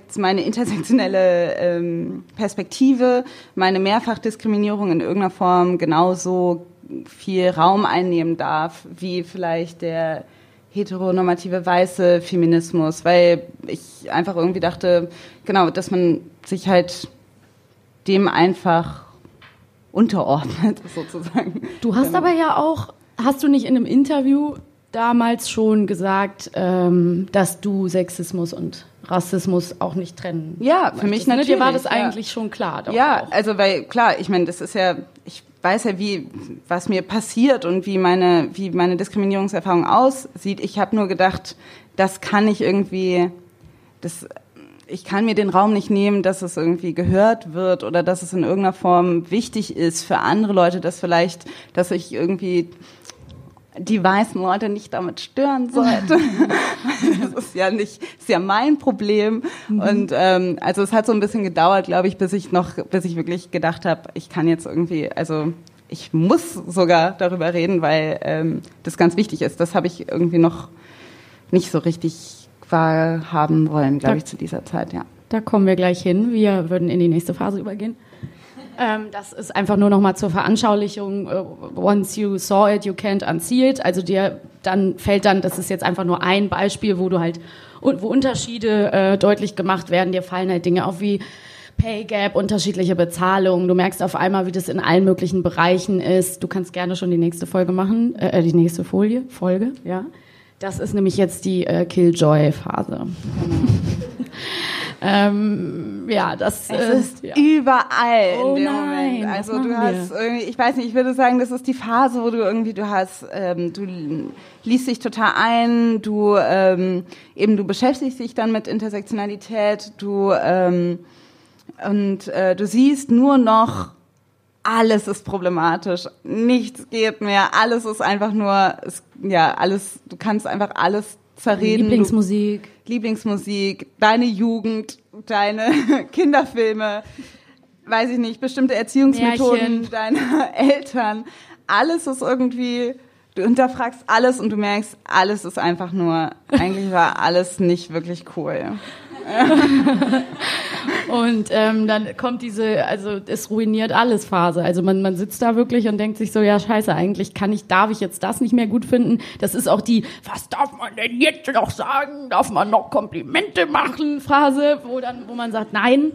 intersektionelle Perspektive, meine Mehrfachdiskriminierung in irgendeiner Form genauso viel Raum einnehmen darf, wie vielleicht der heteronormative weiße Feminismus, weil ich einfach irgendwie dachte, genau, dass man sich halt dem einfach unterordnet, sozusagen. Du hast aber ja auch, hast du nicht in einem Interview damals schon gesagt, dass du Sexismus und Rassismus auch nicht trennen möchtest? Für mich natürlich. Dir war das eigentlich schon klar. Ja, auch. Also weil, klar, ich meine, das ist ja, ich weiß ja, was mir passiert und wie meine Diskriminierungserfahrung aussieht. Ich habe nur gedacht, das kann ich irgendwie, ich kann mir den Raum nicht nehmen, dass es irgendwie gehört wird oder dass es in irgendeiner Form wichtig ist für andere Leute, dass ich irgendwie die weißen Leute nicht damit stören sollte. Das ist ja mein Problem. Mhm. Und also es hat so ein bisschen gedauert, glaube ich, bis ich wirklich gedacht habe, ich kann jetzt irgendwie, also ich muss sogar darüber reden, weil das ganz wichtig ist. Das habe ich irgendwie noch nicht so richtig wahrhaben wollen, glaube ich, zu dieser Zeit, ja. Da kommen wir gleich hin. Wir würden in die nächste Phase übergehen. Das ist einfach nur noch mal zur Veranschaulichung. Once you saw it, you can't unsee it. Also das ist jetzt einfach nur ein Beispiel, wo Unterschiede deutlich gemacht werden. Dir fallen halt Dinge auf wie Pay Gap, unterschiedliche Bezahlungen. Du merkst auf einmal, wie das in allen möglichen Bereichen ist. Du kannst gerne schon die nächste Folge machen, die nächste Folge, ja. Das ist nämlich jetzt die Killjoy-Phase. Es ist überall in dem Moment. Also du hast irgendwie, ich weiß nicht, ich würde sagen, das ist die Phase, wo du liest dich total ein, du beschäftigst dich dann mit Intersektionalität, du siehst nur noch, alles ist problematisch, nichts geht mehr, alles ist einfach nur, du kannst einfach alles zerreden. Lieblingsmusik, deine Jugend, deine Kinderfilme, weiß ich nicht, bestimmte Erziehungsmethoden deiner Eltern. Alles ist irgendwie, du hinterfragst alles und du merkst, alles ist einfach nur, eigentlich war alles nicht wirklich cool. Und dann kommt es ruiniert alles Phase. Also man sitzt da wirklich und denkt sich so, ja scheiße, eigentlich darf ich jetzt das nicht mehr gut finden. Das ist auch die, was darf man denn jetzt noch sagen? Darf man noch Komplimente machen? Phase, wo man sagt, nein.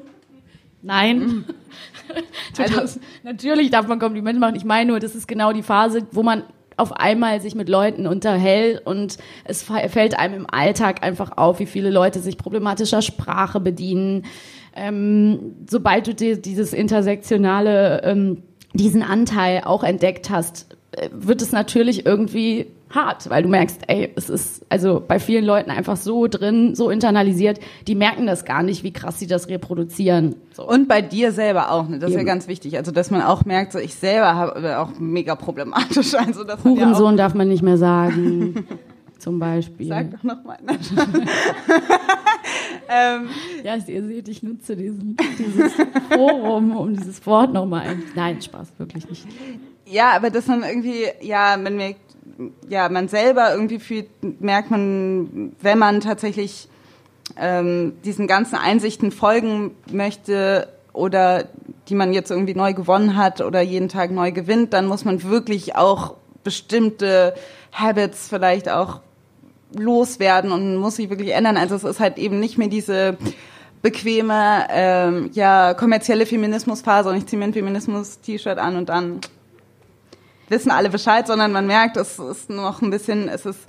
Natürlich darf man Komplimente machen. Ich meine nur, das ist genau die Phase, wo man auf einmal sich mit Leuten unterhält und es fällt einem im Alltag einfach auf, wie viele Leute sich problematischer Sprache bedienen. Sobald du dieses intersektionale, diesen Anteil auch entdeckt hast, wird es natürlich irgendwie hart, weil du merkst, es ist also bei vielen Leuten einfach so drin, so internalisiert, die merken das gar nicht, wie krass sie das reproduzieren. So. Und bei dir selber auch, ne? Das ist ja ganz wichtig. Also, dass man auch merkt, so ich selber habe auch mega problematisch. Also, dass Hurensohn darf man nicht mehr sagen, zum Beispiel. Sag doch nochmal. Ja, ihr seht, ich nutze dieses Forum, um dieses Wort nochmal Nein, Spaß, wirklich nicht. Ja, aber dass man irgendwie, man selber irgendwie merkt man, wenn man tatsächlich diesen ganzen Einsichten folgen möchte oder die man jetzt irgendwie neu gewonnen hat oder jeden Tag neu gewinnt, dann muss man wirklich auch bestimmte Habits vielleicht auch loswerden und muss sich wirklich ändern. Also es ist halt eben nicht mehr diese bequeme, kommerzielle Feminismusphase und ich ziehe mir ein Feminismus-T-Shirt an und dann wissen alle Bescheid, sondern man merkt, es ist noch ein bisschen, es ist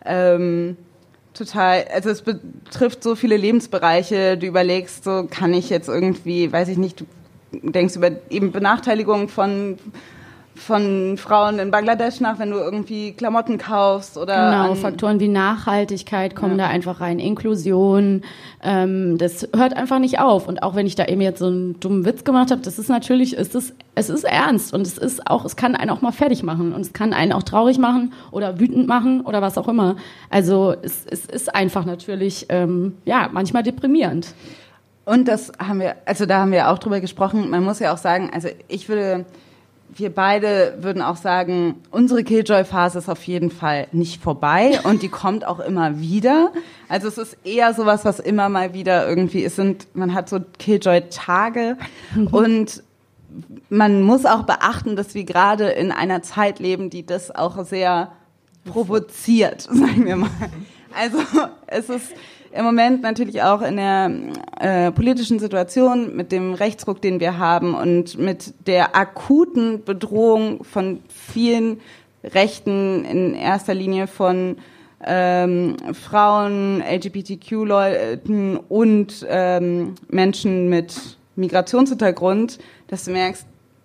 total, also es betrifft so viele Lebensbereiche, du überlegst, so kann ich jetzt irgendwie, weiß ich nicht, du denkst über eben Benachteiligung von Frauen in Bangladesch nach, wenn du irgendwie Klamotten kaufst oder... Genau, Faktoren wie Nachhaltigkeit kommen da einfach rein, Inklusion, das hört einfach nicht auf. Und auch wenn ich da eben jetzt so einen dummen Witz gemacht habe, das ist natürlich, es ist ernst und es kann einen auch mal fertig machen und es kann einen auch traurig machen oder wütend machen oder was auch immer. Also es ist einfach natürlich, manchmal deprimierend. Und da haben wir auch drüber gesprochen, man muss ja auch sagen, also wir beide würden auch sagen, unsere Killjoy-Phase ist auf jeden Fall nicht vorbei und die kommt auch immer wieder. Also es ist eher sowas, was immer mal wieder irgendwie ist. Man hat so Killjoy-Tage und man muss auch beachten, dass wir gerade in einer Zeit leben, die das auch sehr provoziert, sagen wir mal. Also es ist im Moment natürlich auch in der politischen Situation mit dem Rechtsruck, den wir haben und mit der akuten Bedrohung von vielen Rechten, in erster Linie von Frauen, LGBTQ-Leuten und Menschen mit Migrationshintergrund, dass du merkst,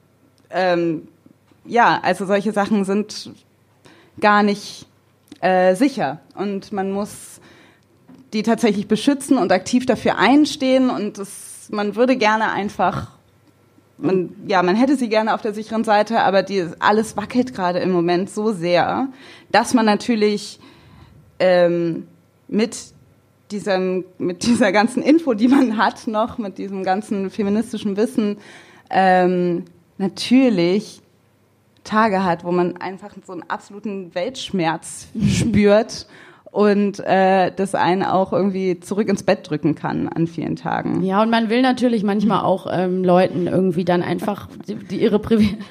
also solche Sachen sind gar nicht sicher und man muss die tatsächlich beschützen und aktiv dafür einstehen und man würde gerne einfach, man hätte sie gerne auf der sicheren Seite, aber alles wackelt gerade im Moment so sehr, dass man natürlich mit dieser ganzen Info, die man hat noch, mit diesem ganzen feministischen Wissen, natürlich Tage hat, wo man einfach so einen absoluten Weltschmerz spürt und das einen auch irgendwie zurück ins Bett drücken kann an vielen Tagen. Ja, und man will natürlich manchmal auch Leuten irgendwie dann einfach ihre Privilegien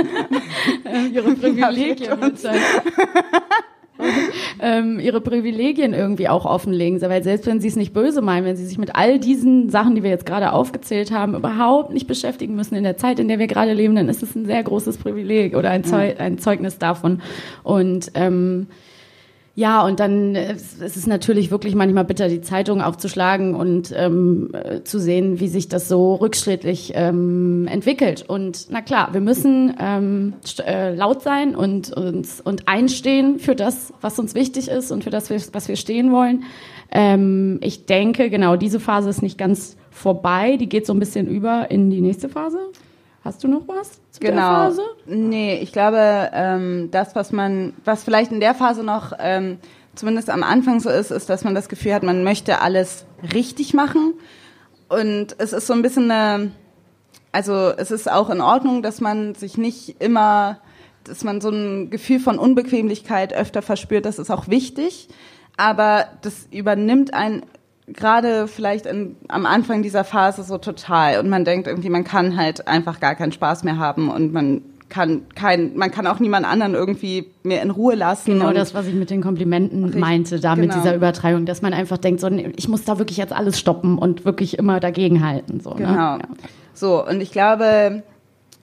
ihre Privilegien irgendwie auch offenlegen, weil selbst wenn sie es nicht böse meinen, wenn sie sich mit all diesen Sachen, die wir jetzt gerade aufgezählt haben, überhaupt nicht beschäftigen müssen in der Zeit, in der wir gerade leben, dann ist es ein sehr großes Privileg oder ein Zeugnis davon. Und und dann ist es natürlich wirklich manchmal bitter, die Zeitung aufzuschlagen und zu sehen, wie sich das so rückschrittlich entwickelt. Und na klar, wir müssen laut sein und einstehen für das, was uns wichtig ist und für das, was wir stehen wollen. Ich denke, genau, diese Phase ist nicht ganz vorbei. Die geht so ein bisschen über in die nächste Phase. Hast du noch was zu der Phase? Nee, ich glaube, das, was vielleicht in der Phase noch zumindest am Anfang so ist, dass man das Gefühl hat, man möchte alles richtig machen. Und es ist so ein bisschen es ist auch in Ordnung, dass man sich nicht immer, dass man so ein Gefühl von Unbequemlichkeit öfter verspürt, das ist auch wichtig. Aber das übernimmt einen gerade vielleicht am Anfang dieser Phase so total und man denkt irgendwie, man kann halt einfach gar keinen Spaß mehr haben und man kann auch niemand anderen irgendwie mehr in Ruhe lassen. Genau das, was ich mit den Komplimenten meinte, mit dieser Übertreibung, dass man einfach denkt, so, ich muss da wirklich jetzt alles stoppen und wirklich immer dagegenhalten. So, genau. Ne? Ja. So, und ich glaube,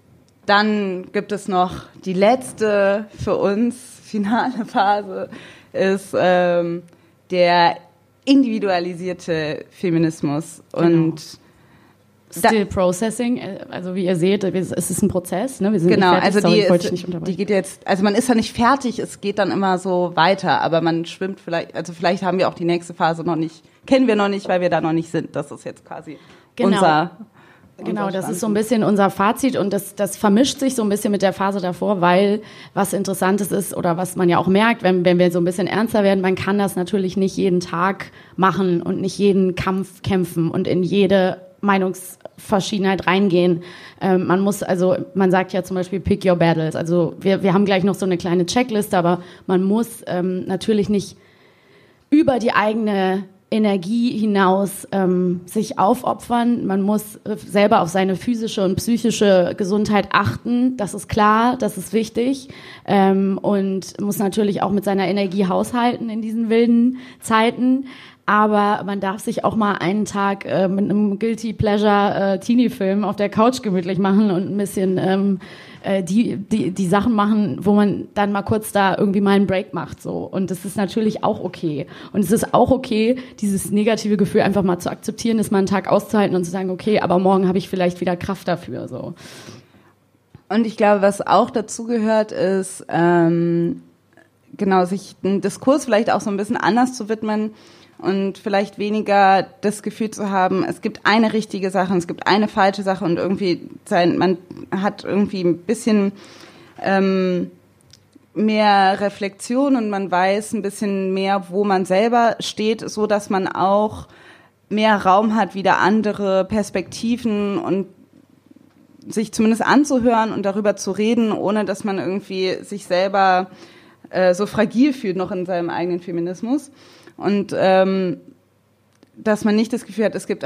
Dann gibt es noch die letzte für uns finale Phase, ist der individualisierte Feminismus. Genau. Und Still Processing, also wie ihr seht, es ist ein Prozess, ne? Wir sind genau, nicht fertig, also sorry, wollte ich nicht unterbrechen. die geht jetzt, also man ist ja nicht fertig, es geht dann immer so weiter, aber man schwimmt vielleicht haben wir auch die nächste Phase noch nicht, kennen wir noch nicht, weil wir da noch nicht sind. Das ist jetzt quasi unser das ist so ein bisschen unser Fazit und das vermischt sich so ein bisschen mit der Phase davor, weil was Interessantes ist oder was man ja auch merkt, wenn wir so ein bisschen ernster werden, man kann das natürlich nicht jeden Tag machen und nicht jeden Kampf kämpfen und in jede Meinungsverschiedenheit reingehen. Man sagt ja zum Beispiel pick your battles. Also wir haben gleich noch so eine kleine Checkliste, aber man muss natürlich nicht über die eigene Energie hinaus sich aufopfern. Man muss selber auf seine physische und psychische Gesundheit achten. Das ist klar, das ist wichtig. Und muss natürlich auch mit seiner Energie haushalten in diesen wilden Zeiten. Aber man darf sich auch mal einen Tag mit einem Guilty Pleasure Teenie-Film auf der Couch gemütlich machen und ein bisschen die Sachen machen, wo man dann mal kurz da irgendwie mal einen Break macht. So. Und das ist natürlich auch okay. Und es ist auch okay, dieses negative Gefühl einfach mal zu akzeptieren, das mal einen Tag auszuhalten und zu sagen, okay, aber morgen habe ich vielleicht wieder Kraft dafür. So. Und ich glaube, was auch dazu gehört, ist, sich einen Diskurs vielleicht auch so ein bisschen anders zu widmen, und vielleicht weniger das Gefühl zu haben, es gibt eine richtige Sache und es gibt eine falsche Sache und irgendwie man hat irgendwie ein bisschen mehr Reflexion und man weiß ein bisschen mehr, wo man selber steht, so dass man auch mehr Raum hat, wieder andere Perspektiven und sich zumindest anzuhören und darüber zu reden, ohne dass man irgendwie sich selber so fragil fühlt noch in seinem eigenen Feminismus. Und dass man nicht das Gefühl hat, es gibt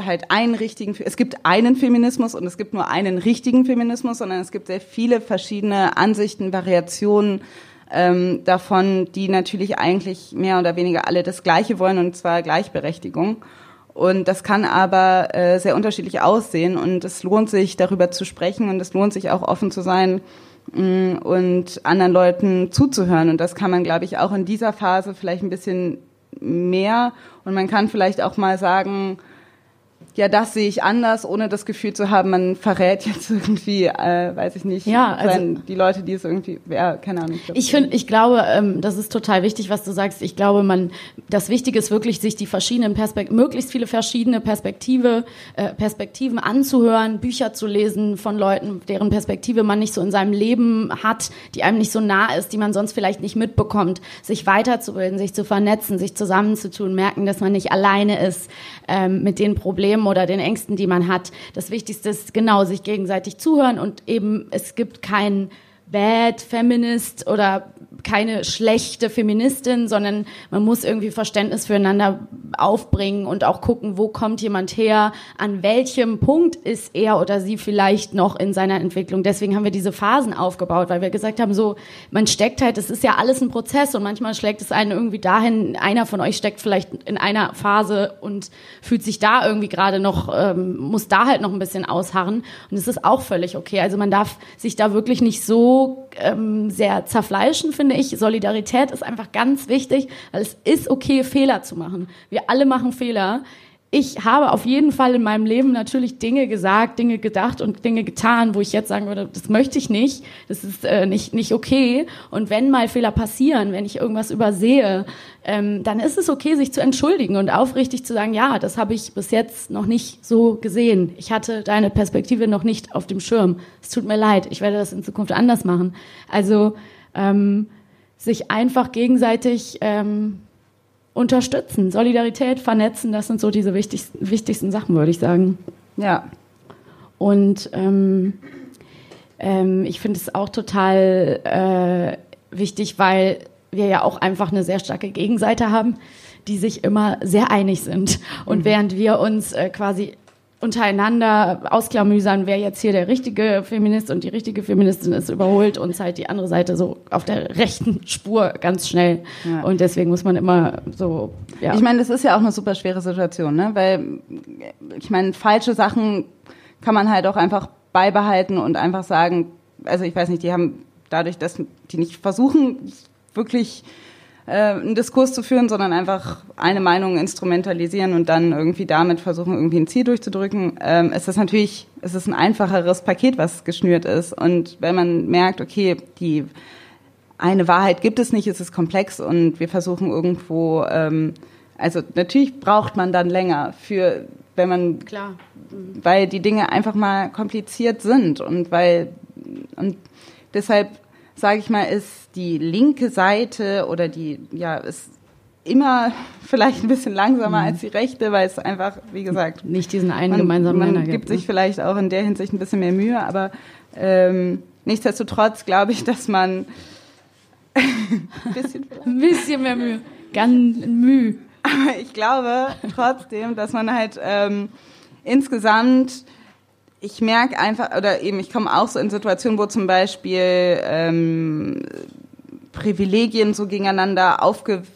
einen Feminismus und es gibt nur einen richtigen Feminismus, sondern es gibt sehr viele verschiedene Ansichten, Variationen davon, die natürlich eigentlich mehr oder weniger alle das Gleiche wollen, und zwar Gleichberechtigung. Und das kann aber sehr unterschiedlich aussehen und es lohnt sich, darüber zu sprechen und es lohnt sich auch offen zu sein und anderen Leuten zuzuhören. Und das kann man, glaube ich, auch in dieser Phase vielleicht ein bisschen mehr, und man kann vielleicht auch mal sagen, ja, das sehe ich anders, ohne das Gefühl zu haben, man verrät jetzt irgendwie, weiß ich nicht, die Leute, die es irgendwie, keine Ahnung. Ich glaube, das ist total wichtig, was du sagst. Ich glaube, das Wichtige ist wirklich, sich die verschiedenen möglichst viele verschiedene Perspektiven anzuhören, Bücher zu lesen von Leuten, deren Perspektive man nicht so in seinem Leben hat, die einem nicht so nah ist, die man sonst vielleicht nicht mitbekommt, sich weiterzubilden, sich zu vernetzen, sich zusammenzutun, merken, dass man nicht alleine ist mit den Problemen oder den Ängsten, die man hat. Das Wichtigste ist genau, sich gegenseitig zuhören und eben, es gibt keinen Bad Feminist oder keine schlechte Feministin, sondern man muss irgendwie Verständnis füreinander aufbringen und auch gucken, wo kommt jemand her, an welchem Punkt ist er oder sie vielleicht noch in seiner Entwicklung. Deswegen haben wir diese Phasen aufgebaut, weil wir gesagt haben, so, man steckt halt, es ist ja alles ein Prozess und manchmal schlägt es einen irgendwie dahin, einer von euch steckt vielleicht in einer Phase und fühlt sich da irgendwie gerade noch, muss da halt noch ein bisschen ausharren und es ist auch völlig okay. Also man darf sich da wirklich nicht so sehr zerfleischen, finde ich. Solidarität ist einfach ganz wichtig, weil es ist okay, Fehler zu machen. Wir alle machen Fehler. Ich habe auf jeden Fall in meinem Leben natürlich Dinge gesagt, Dinge gedacht und Dinge getan, wo ich jetzt sagen würde, das möchte ich nicht, das ist nicht okay. Und wenn mal Fehler passieren, wenn ich irgendwas übersehe, dann ist es okay, sich zu entschuldigen und aufrichtig zu sagen, ja, das habe ich bis jetzt noch nicht so gesehen. Ich hatte deine Perspektive noch nicht auf dem Schirm. Es tut mir leid, ich werde das in Zukunft anders machen. Also sich einfach gegenseitig unterstützen, Solidarität, vernetzen, das sind so diese wichtigsten Sachen, würde ich sagen. Ja. Und ich finde es auch total wichtig, weil wir ja auch einfach eine sehr starke Gegenseite haben, die sich immer sehr einig sind. Und während wir uns quasi untereinander ausklamüsern, wer jetzt hier der richtige Feminist und die richtige Feministin ist, überholt uns halt die andere Seite so auf der rechten Spur ganz schnell. Ja. Und deswegen muss man immer so, ja. Ich meine, das ist ja auch eine super schwere Situation, ne? Weil, ich meine, falsche Sachen kann man halt auch einfach beibehalten und einfach sagen, also ich weiß nicht, die haben dadurch, dass die nicht versuchen, wirklich einen Diskurs zu führen, sondern einfach eine Meinung instrumentalisieren und dann irgendwie damit versuchen, irgendwie ein Ziel durchzudrücken, ist das natürlich, es ist ein einfacheres Paket, was geschnürt ist. Und wenn man merkt, okay, die eine Wahrheit gibt es nicht, es ist komplex und wir versuchen irgendwo, also natürlich braucht man dann länger für, wenn man, klar, weil die Dinge einfach mal kompliziert sind und deshalb sage ich mal, ist die linke Seite oder ist immer vielleicht ein bisschen langsamer als die rechte, weil es einfach, wie gesagt, nicht diesen einen gemeinsamen Nenner gibt. Man gibt sich vielleicht auch in der Hinsicht ein bisschen mehr Mühe, aber nichtsdestotrotz glaube ich, dass man ein bisschen mehr Mühe, ganz Mühe. Aber ich glaube trotzdem, dass man halt insgesamt, ich merke einfach, oder eben ich komme auch so in Situationen, wo zum Beispiel Privilegien so gegeneinander aufgewiegelt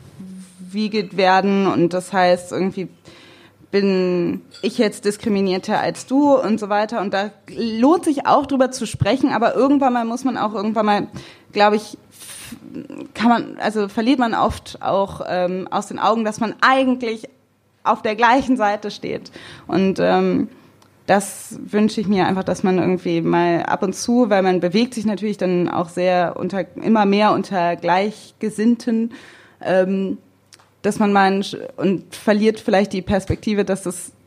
werden und das heißt irgendwie bin ich jetzt diskriminierter als du und so weiter und da lohnt sich auch drüber zu sprechen, aber irgendwann mal, glaube ich, verliert man oft auch aus den Augen, dass man eigentlich auf der gleichen Seite steht und das wünsche ich mir einfach, dass man irgendwie mal ab und zu, weil man bewegt sich natürlich dann auch immer mehr unter Gleichgesinnten, dass man mal und verliert vielleicht die Perspektive, dass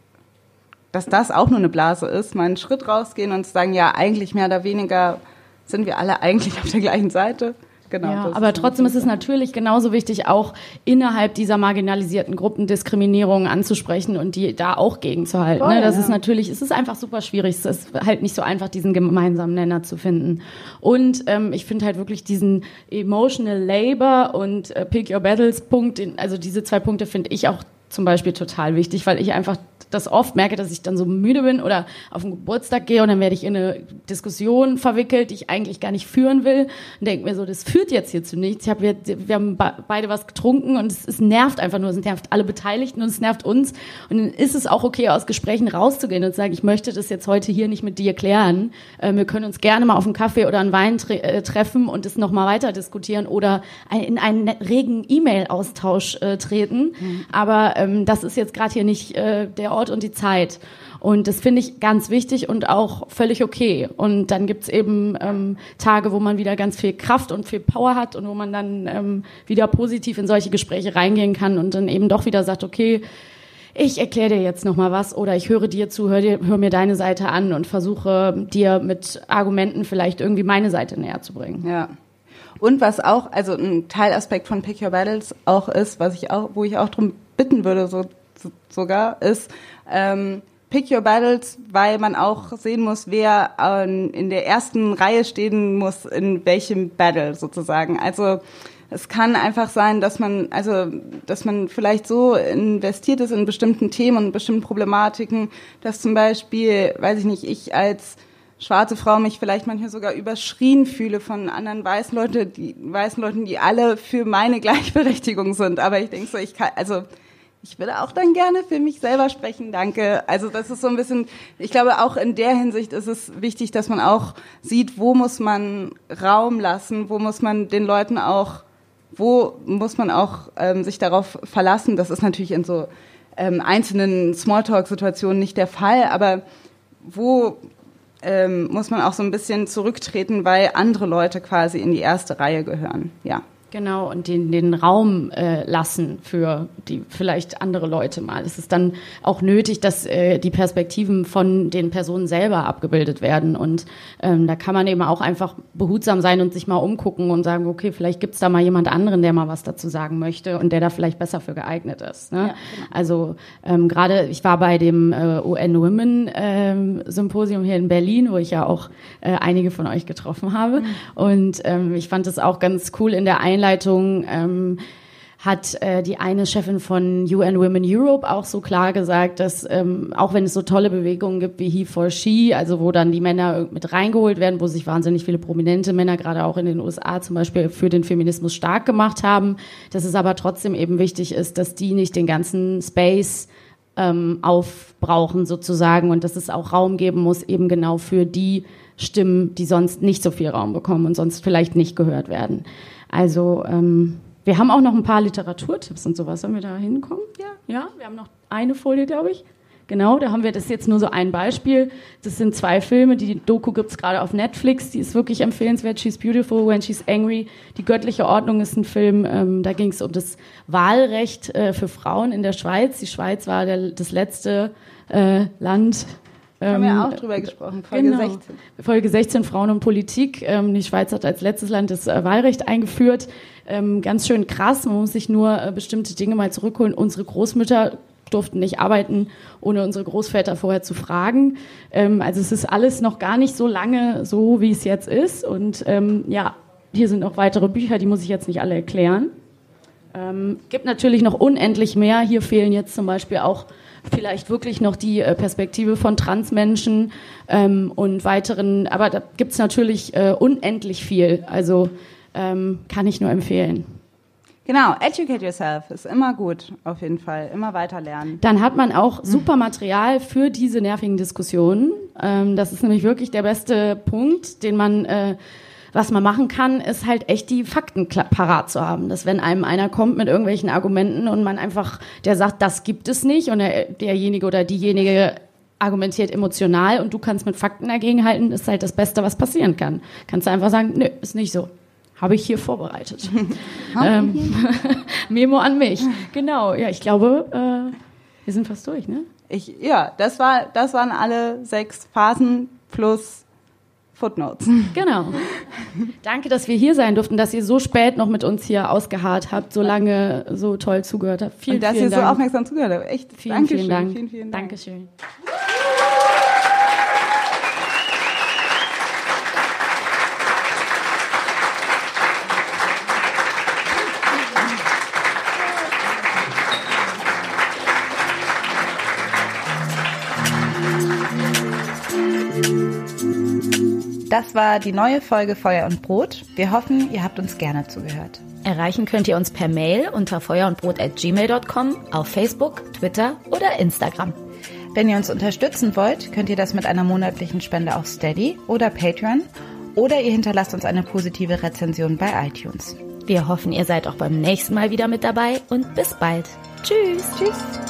das auch nur eine Blase ist, mal einen Schritt rausgehen und sagen, ja, eigentlich mehr oder weniger sind wir alle eigentlich auf der gleichen Seite. Genau, ja, aber trotzdem ist es natürlich genauso wichtig, auch innerhalb dieser marginalisierten Gruppen Diskriminierungen anzusprechen und die da auch gegenzuhalten. Voll, ne? Das ja. ist natürlich, es ist einfach super schwierig. Es ist halt nicht so einfach, diesen gemeinsamen Nenner zu finden. Und ich finde halt wirklich diesen Emotional Labor und Pick Your Battles Punkt, also diese 2 Punkte finde ich auch zum Beispiel total wichtig, weil ich einfach das oft merke, dass ich dann so müde bin oder auf den Geburtstag gehe und dann werde ich in eine Diskussion verwickelt, die ich eigentlich gar nicht führen will und denke mir so, das führt jetzt hier zu nichts. Wir haben beide was getrunken und es nervt einfach nur, es nervt alle Beteiligten und es nervt uns und dann ist es auch okay, aus Gesprächen rauszugehen und zu sagen, ich möchte das jetzt heute hier nicht mit dir klären. Wir können uns gerne mal auf einen Kaffee oder einen Wein treffen und es nochmal weiter diskutieren oder in einen regen E-Mail-Austausch treten. Aber das ist jetzt gerade hier nicht der Ort und die Zeit. Und das finde ich ganz wichtig und auch völlig okay. Und dann gibt's eben Tage, wo man wieder ganz viel Kraft und viel Power hat und wo man dann wieder positiv in solche Gespräche reingehen kann und dann eben doch wieder sagt, okay, ich erkläre dir jetzt noch mal was oder ich höre dir zu, hör mir deine Seite an und versuche dir mit Argumenten vielleicht irgendwie meine Seite näher zu bringen. Ja. Und was auch, also ein Teilaspekt von Pick Your Battles auch ist, wo ich auch drum bitten würde, sogar, ist Pick Your Battles, weil man auch sehen muss, wer in der ersten Reihe stehen muss, in welchem Battle sozusagen. Also es kann einfach sein, dass man vielleicht so investiert ist in bestimmten Themen und bestimmten Problematiken, dass zum Beispiel, weiß ich nicht, ich als schwarze Frau mich vielleicht manchmal sogar überschrien fühle von anderen weißen Leuten, die alle für meine Gleichberechtigung sind. Aber ich denke so, ich würde auch dann gerne für mich selber sprechen, danke. Also das ist so ein bisschen, ich glaube auch in der Hinsicht ist es wichtig, dass man auch sieht, wo muss man Raum lassen, wo muss man den Leuten auch, sich darauf verlassen. Das ist natürlich in so einzelnen Smalltalk-Situationen nicht der Fall, aber wo muss man auch so ein bisschen zurücktreten, weil andere Leute quasi in die erste Reihe gehören, ja. Genau, und den Raum lassen für die vielleicht andere Leute mal. Es ist dann auch nötig, dass die Perspektiven von den Personen selber abgebildet werden. Und da kann man eben auch einfach behutsam sein und sich mal umgucken und sagen, okay, vielleicht gibt's da mal jemand anderen, der mal was dazu sagen möchte und der da vielleicht besser für geeignet ist. Ne? Ja, genau. Also gerade, ich war bei dem UN Women Symposium hier in Berlin, wo ich ja auch einige von euch getroffen habe. Mhm. Und ich fand es auch ganz cool in der Einleitung, hat die eine Chefin von UN Women Europe auch so klar gesagt, dass auch wenn es so tolle Bewegungen gibt wie He for She, also wo dann die Männer mit reingeholt werden, wo sich wahnsinnig viele prominente Männer, gerade auch in den USA zum Beispiel, für den Feminismus stark gemacht haben, dass es aber trotzdem eben wichtig ist, dass die nicht den ganzen Space aufbrauchen sozusagen und dass es auch Raum geben muss, eben genau für die Stimmen, die sonst nicht so viel Raum bekommen und sonst vielleicht nicht gehört werden. Also wir haben auch noch ein paar Literaturtipps und sowas. Sollen wir da hinkommen? Ja, wir haben noch eine Folie, glaube ich. Genau, da haben wir, das ist jetzt nur so ein Beispiel. Das sind 2 Filme, die Doku gibt's gerade auf Netflix, die ist wirklich empfehlenswert. She's Beautiful When She's Angry. Die göttliche Ordnung ist ein Film, da ging es um das Wahlrecht für Frauen in der Schweiz. Die Schweiz war das letzte Land. Haben wir auch drüber gesprochen, Folge 16. Folge 16, Frauen und Politik. Die Schweiz hat als letztes Land das Wahlrecht eingeführt. Ganz schön krass, man muss sich nur bestimmte Dinge mal zurückholen. Unsere Großmütter durften nicht arbeiten, ohne unsere Großväter vorher zu fragen. Also es ist alles noch gar nicht so lange so, wie es jetzt ist. Und hier sind noch weitere Bücher, die muss ich jetzt nicht alle erklären. Gibt natürlich noch unendlich mehr. Hier fehlen jetzt zum Beispiel auch vielleicht wirklich noch die Perspektive von Transmenschen und weiteren. Aber da gibt es natürlich unendlich viel. Also kann ich nur empfehlen. Genau, educate yourself ist immer gut, auf jeden Fall. Immer weiter lernen. Dann hat man auch super Material für diese nervigen Diskussionen. Das ist nämlich wirklich der beste Punkt, den man, was man machen kann, ist halt echt die Fakten parat zu haben. Dass wenn einem einer kommt mit irgendwelchen Argumenten und man einfach, der sagt, das gibt es nicht und derjenige oder diejenige argumentiert emotional und du kannst mit Fakten dagegenhalten, ist halt das Beste, was passieren kann. Kannst du einfach sagen, nö, ist nicht so. Habe ich hier vorbereitet. Memo an mich. Genau, ja, ich glaube, wir sind fast durch, ne? Das waren alle 6 Phasen plus Footnotes. Genau. Danke, dass wir hier sein durften, dass ihr so spät noch mit uns hier ausgeharrt habt, so lange so toll zugehört habt. Vielen Dank. Und dass ihr so aufmerksam zugehört habt. Echt, vielen Dank. Vielen Dank. Dankeschön. Das war die neue Folge Feuer und Brot. Wir hoffen, ihr habt uns gerne zugehört. Erreichen könnt ihr uns per Mail unter feuerundbrot@gmail.com, auf Facebook, Twitter oder Instagram. Wenn ihr uns unterstützen wollt, könnt ihr das mit einer monatlichen Spende auf Steady oder Patreon oder ihr hinterlasst uns eine positive Rezension bei iTunes. Wir hoffen, ihr seid auch beim nächsten Mal wieder mit dabei und bis bald. Tschüss. Tschüss.